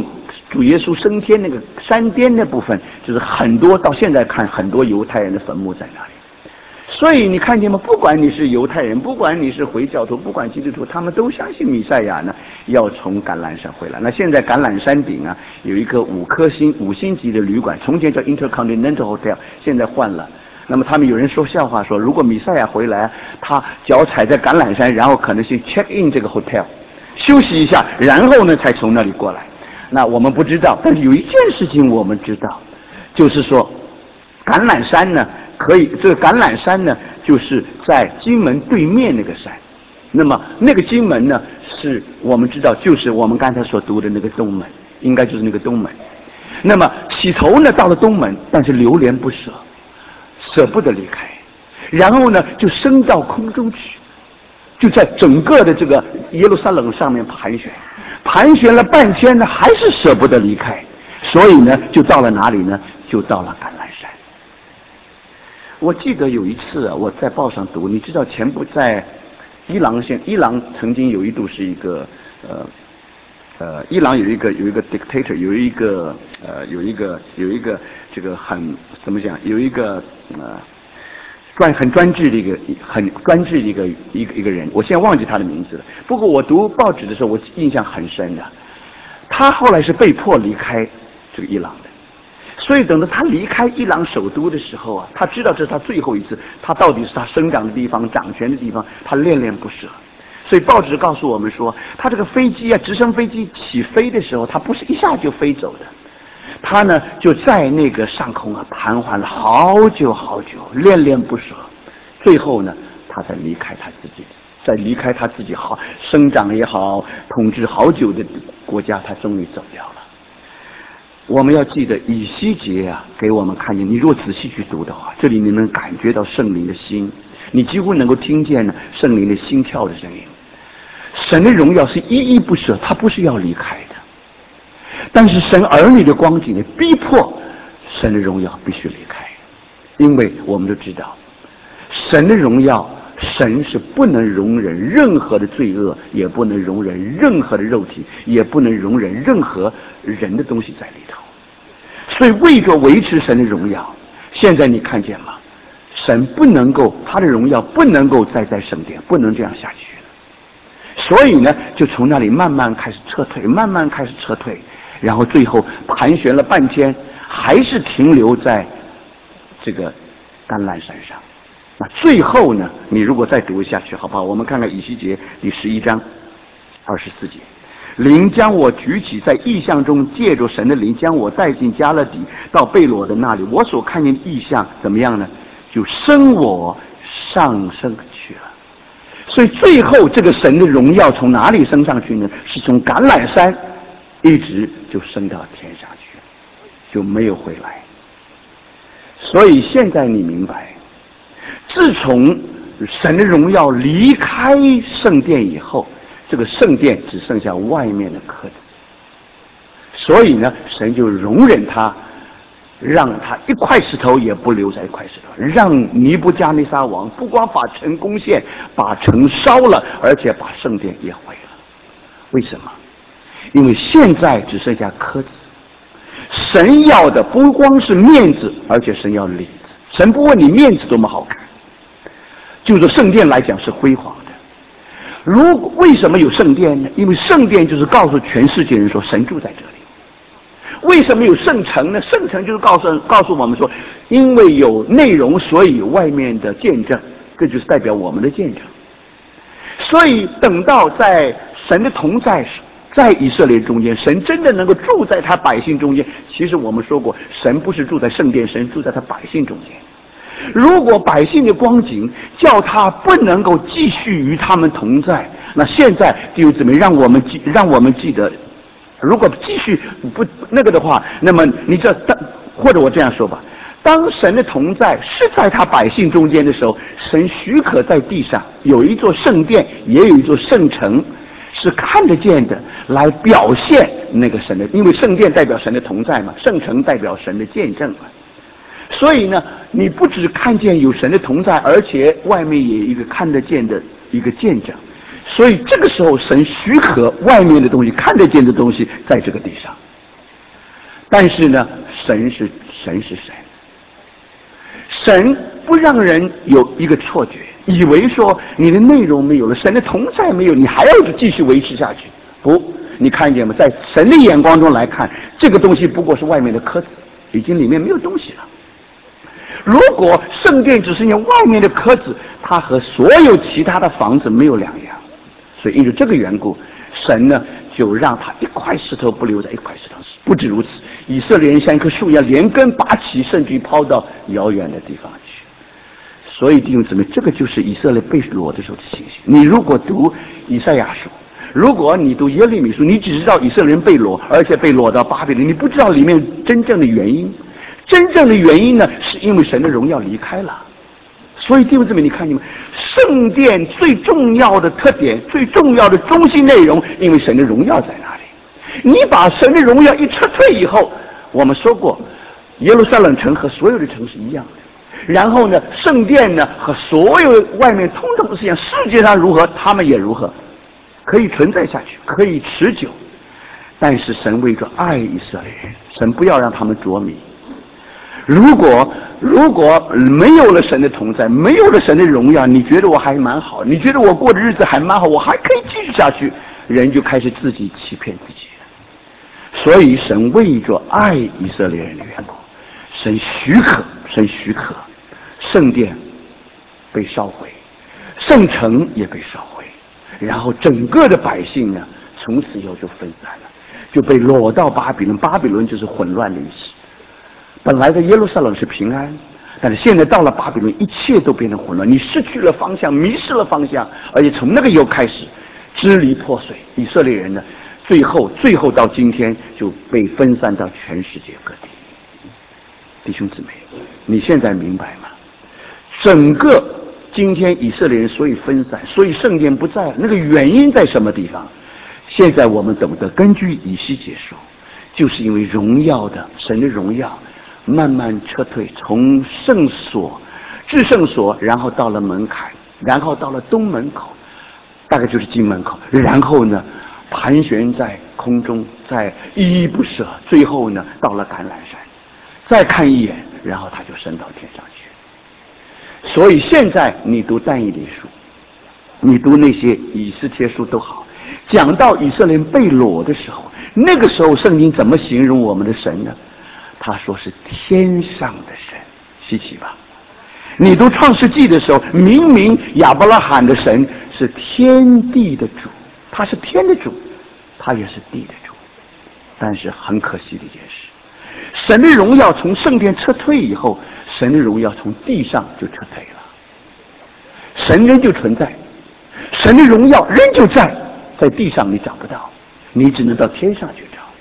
主耶稣升天那个山巅那部分，就是很多到现在看很多犹太人的坟墓在那里。所以你看见吗？不管你是犹太人，不管你是回教徒，不管基督徒，他们都相信弥赛亚呢要从橄榄山回来。那现在橄榄山顶啊有一个五星级的旅馆，从前叫 Intercontinental Hotel， 现在换了。那么他们有人说笑话说，如果弥赛亚回来，他脚踩在橄榄山，然后可能先 check in 这个 hotel， 休息一下，然后呢才从那里过来。那我们不知道，但是有一件事情我们知道，就是说橄榄山呢。这个橄榄山呢，就是在金门对面那个山。那么那个金门呢，是我们知道，就是我们刚才所读的那个东门，应该就是那个东门。那么起头呢，到了东门，但是流连不舍，舍不得离开，然后呢，就升到空中去，就在整个的这个耶路撒冷上面盘旋了半天呢，还是舍不得离开，所以呢，就到了哪里呢？就到了橄榄山。我记得有一次啊，我在报上读，你知道前不在伊朗曾经有一度是一个伊朗有一个 dictator， 有一个这个很怎么讲，有一个很专制的一个人，我现在忘记他的名字了。不过我读报纸的时候，我印象很深的。他后来是被迫离开这个伊朗的。所以等到他离开伊朗首都的时候啊，他知道这是他最后一次，他到底是他生长的地方、掌权的地方，他恋恋不舍。所以报纸告诉我们说，他这个飞机啊，直升飞机起飞的时候，他不是一下就飞走的，他呢就在那个上空啊盘桓了好久好久，恋恋不舍。最后呢，他才离开他自己好生长也好、统治好久的国家，他终于走掉了。我们要记得以西结啊，给我们看见，你若仔细去读的话，这里你能感觉到圣灵的心，你几乎能够听见呢圣灵的心跳的声音。神的荣耀是依依不舍，他不是要离开的，但是神儿女的光景呢，逼迫神的荣耀必须离开，因为我们都知道，神的荣耀，神是不能容忍任何的罪恶，也不能容忍任何的肉体，也不能容忍任何人的东西在里头。所以为着维持神的荣耀，现在你看见吗？神不能够，他的荣耀不能够再在圣殿，不能这样下去了。所以呢，就从那里慢慢开始撤退，然后最后盘旋了半天，还是停留在这个橄榄山上。那最后呢，你如果再读下去好不好？我们看看以西结第11章24节，灵将我举起，在异象中借着神的灵将我带进加勒底，到贝罗的那里，我所看见的异象怎么样呢？就升我上升去了。所以最后这个神的荣耀从哪里升上去呢？是从橄榄山一直就升到天上去，就没有回来。所以现在你明白，自从神的荣耀离开圣殿以后，这个圣殿只剩下外面的壳子，所以呢，神就容忍他，让他一块石头也不留在一块石头，让尼布加尼撒王不光把城攻陷，把城烧了，而且把圣殿也毁了。为什么？因为现在只剩下壳子。神要的不光是面子，而且神要里子。神不问你面子多么好看，就说圣殿来讲是辉煌的。为什么有圣殿呢？因为圣殿就是告诉全世界人说神住在这里。为什么有圣城呢？圣城就是告诉我们说，因为有内容，所以有外面的见证，这就是代表我们的见证。所以等到在神的同在在以色列中间，神真的能够住在他百姓中间。其实我们说过，神不是住在圣殿，神住在他百姓中间。如果百姓的光景叫他不能够继续与他们同在，那现在弟兄姊妹，让我们记得，如果继续不那个的话，那么你这或者我这样说吧，当神的同在是在他百姓中间的时候，神许可在地上有一座圣殿，也有一座圣城，是看得见的，来表现那个神的，因为圣殿代表神的同在嘛，圣城代表神的见证嘛。所以呢，你不只看见有神的同在，而且外面也有一个看得见的一个见证。所以这个时候，神许可外面的东西、看得见的东西在这个地上。 但是呢，神是神，神不让人有一个错觉，以为说你的内容没有了，神的同在没有，你还要继续维持下去。不，你看见吗？在神的眼光中来看，这个东西不过是外面的壳子，已经里面没有东西了。如果圣殿只是你外面的壳子，它和所有其他的房子没有两样。所以因为这个缘故，神呢就让他一块石头不留在一块石头上。不止如此，以色列人像一棵树一样连根拔起，甚至于抛到遥远的地方去。所以弟兄姊妹，这个就是以色列被掳的时候的情形。你如果读以赛亚书，如果你读耶利米书，你只知道以色列人被掳，而且被掳到巴比伦，你不知道里面真正的原因。真正的原因呢，是因为神的荣耀离开了。所以弟兄姊妹，你看见没？圣殿最重要的特点，最重要的中心内容，因为神的荣耀在那里。你把神的荣耀一撤退以后，我们说过，耶路撒冷城和所有的城是一样的。然后呢，圣殿呢和所有外面通通都是一样。世界上如何，他们也如何，可以存在下去，可以持久。但是神为着爱以色列人，神不要让他们着迷。如果没有了神的同在，没有了神的荣耀，你觉得我还蛮好，你觉得我过的日子还蛮好，我还可以继续下去，人就开始自己欺骗自己了。所以神为着爱以色列人的缘故，神许可圣殿被烧毁，圣城也被烧毁，然后整个的百姓呢从此以后就分散了，就被掳到巴比伦。巴比伦就是混乱的意思。本来在耶路撒冷是平安，但是现在到了巴比伦，一切都变成混乱，你失去了方向，迷失了方向，而且从那个以后开始支离破碎。以色列人呢，最后到今天就被分散到全世界各地。弟兄姊妹，你现在明白吗？整个今天以色列人所以分散，所以圣殿不在了，那个原因在什么地方？现在我们懂得，根据以西结书，就是因为荣耀的神的荣耀慢慢撤退，从圣所至圣所，然后到了门槛，然后到了东门口，大概就是金门口，然后呢盘旋在空中，在依依不舍，最后呢到了橄榄山，再看一眼，然后他就升到天上去。所以现在你读但以理书，你读那些以斯帖书都好，讲到以色列人被掳的时候，那个时候圣经怎么形容我们的神呢？他说是天上的神，稀奇吧？你读创世纪的时候，明明亚伯拉罕的神是天地的主，他是天的主，他也是地的主。但是很可惜的一件事，神的荣耀从圣殿撤退以后，神的荣耀从地上就撤退了。神仍旧存在，神的荣耀仍旧在地上你找不到，你只能到天上去找。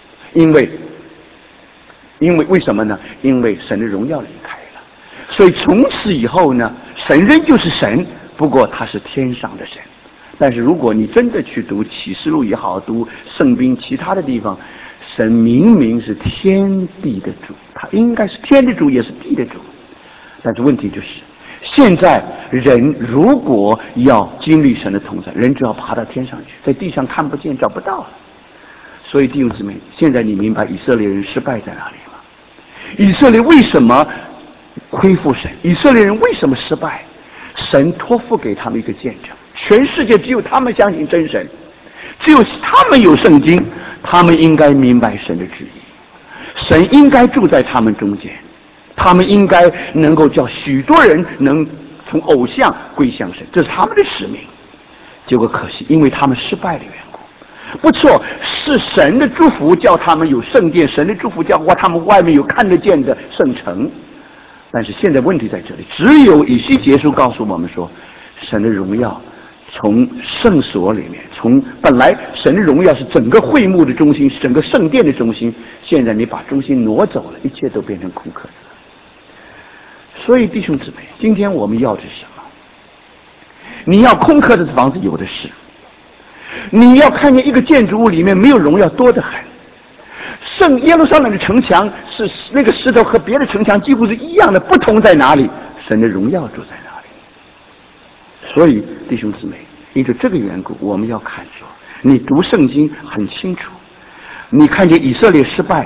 因为为什么呢？因为神的荣耀离开了，所以从此以后呢，神仍旧是神，不过他是天上的神。但是如果你真的去读启示录也好，读圣经其他的地方，神明明是天地的主，他应该是天的主，也是地的主。但是问题就是，现在人如果要经历神的同在，人就要爬到天上去，在地上看不见找不到了。所以弟兄姊妹，现在你明白以色列人失败在哪里吗？以色列为什么亏负神？以色列人为什么失败？神托付给他们一个见证，全世界只有他们相信真神，只有他们有圣经，他们应该明白神的旨意，神应该住在他们中间，他们应该能够叫许多人能从偶像归向神，这是他们的使命。结果可惜，因为他们失败的缘故，不错，是神的祝福叫他们有圣殿，神的祝福叫他们外面有看得见的圣城。但是现在问题在这里，只有以西结书告诉我们说，神的荣耀从圣所里面，从本来神的荣耀是整个会幕的中心，是整个圣殿的中心，现在你把中心挪走了，一切都变成空壳子。所以弟兄姊妹，今天我们要的是什么？你要空壳子的房子有的是，你要看见一个建筑物里面没有荣耀多得很。圣耶路撒冷的城墙是那个石头和别的城墙几乎是一样的，不同在哪里？神的荣耀住在哪里？所以弟兄姊妹，因着这个缘故，我们要看说，你读圣经很清楚，你看见以色列失败，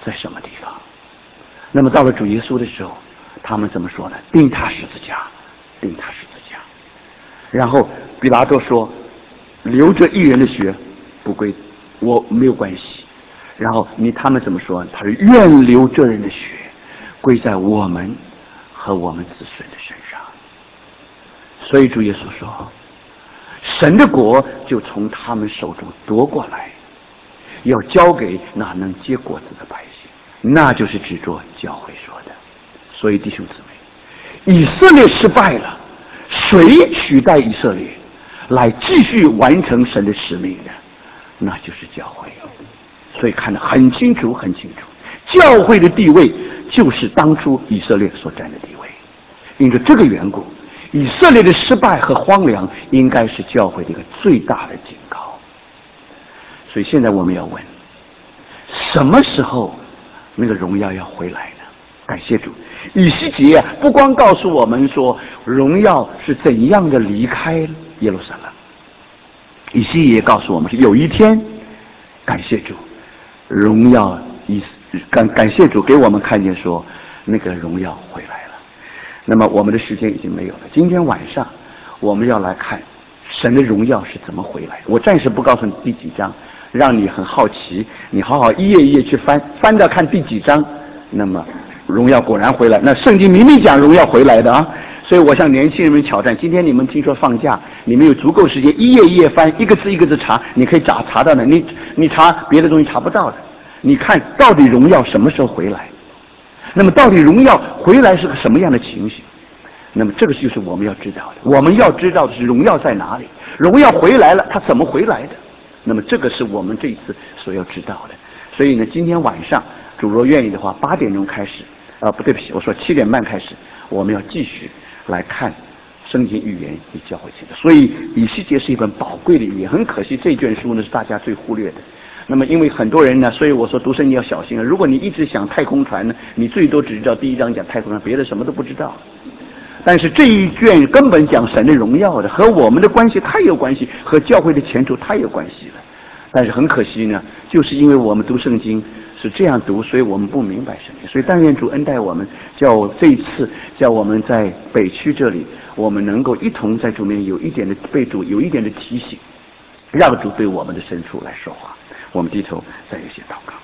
在什么地方。那么到了主耶稣的时候，他们怎么说呢？钉他十字架，钉他十字架。然后比拉多说，流着一人的血不归我没有关系。然后他们怎么说？他是愿流这人的血归在我们和我们子孙的身上。所以主耶稣说，神的国就从他们手中夺过来，要交给那能结果子的百姓，那就是指着教会说的。所以弟兄姊妹，以色列失败了，谁取代以色列来继续完成神的使命的？那就是教会。所以看得很清楚很清楚，教会的地位就是当初以色列所占的地位。因着这个缘故，以色列的失败和荒凉应该是教会的一个最大的警告。所以现在我们要问，什么时候那个荣耀要回来呢？感谢主，以西结不光告诉我们说荣耀是怎样的离开耶路撒冷，以西结也告诉我们是有一天，感谢主，荣耀感谢主给我们看见说那个荣耀回来了。那么我们的时间已经没有了，今天晚上我们要来看神的荣耀是怎么回来。我暂时不告诉你第几章，让你很好奇，你好好一页一页去翻到看第几章，那么荣耀果然回来。那圣经明明讲荣耀回来的啊，所以我向年轻人们挑战，今天你们听说放假，你们有足够时间一页一页翻，一个字一个字查，你可以查到的，你查别的东西查不到的。你看到底荣耀什么时候回来，那么到底荣耀回来是个什么样的情形，那么这个就是我们要知道的。我们要知道的是荣耀在哪里，荣耀回来了它怎么回来的，那么这个是我们这一次所要知道的。所以呢，今天晚上主若愿意的话，8点钟开始不对不起，我说7点半开始，我们要继续来看圣经预言与教会情的。所以以西结是一本宝贵的预言，很可惜这卷书呢是大家最忽略的。那么因为很多人呢，所以我说读圣经要小心啊。如果你一直想太空船呢，你最多只知道第1章讲太空船，别的什么都不知道。但是这一卷根本讲神的荣耀的，和我们的关系太有关系，和教会的前途太有关系了。但是很可惜呢，就是因为我们读圣经是这样读，所以我们不明白圣经。所以但愿主恩待我们，叫这一次叫我们在北区这里，我们能够一同在主面有一点的被主有一点的提醒，让主对我们的深处来说话。我们低头再有些祷告。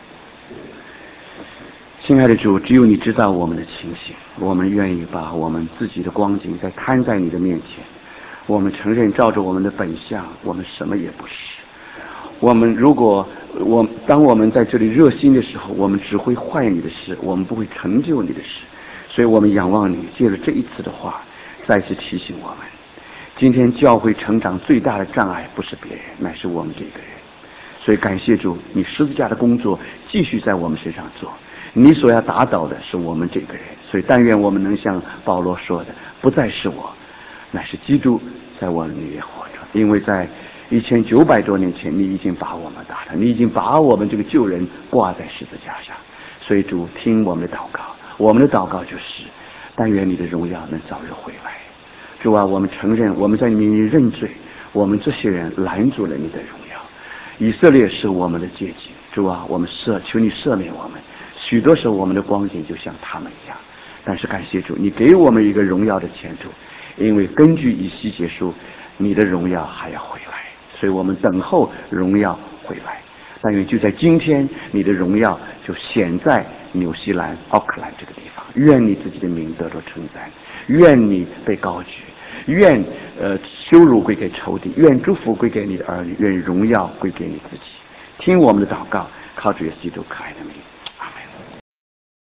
亲爱的主，只有你知道我们的情形，我们愿意把我们自己的光景再摊在你的面前。我们承认照着我们的本相，我们什么也不是。当我们在这里热心的时候，我们只会坏你的事，我们不会成就你的事。所以我们仰望你，借着这一次的话再次提醒我们，今天教会成长最大的障碍不是别人，乃是我们这个人。所以感谢主，你十字架的工作继续在我们身上做，你所要打倒的是我们这个人。所以但愿我们能像保罗说的，不再是我，乃是基督在我里面活着。因为在1900多年前，你已经把我们打了，你已经把我们这个旧人挂在十字架上。所以主听我们的祷告，我们的祷告就是但愿你的荣耀能早日回来。主啊，我们承认我们在你面前认罪，我们这些人拦阻了你的荣耀。以色列是我们的阶级，主啊，我们求你赦免我们。许多时候我们的光景就像他们一样，但是感谢主，你给我们一个荣耀的前途，因为根据以西结书，你的荣耀还要回来，所以我们等候荣耀回来。但愿就在今天，你的荣耀就显在纽西兰奥克兰这个地方。愿你自己的名得到称赞，愿你被高举，愿羞辱归给仇敌，愿祝福归给你的儿女，愿荣耀归给你自己。听我们的祷告，靠主耶稣基督可爱的名。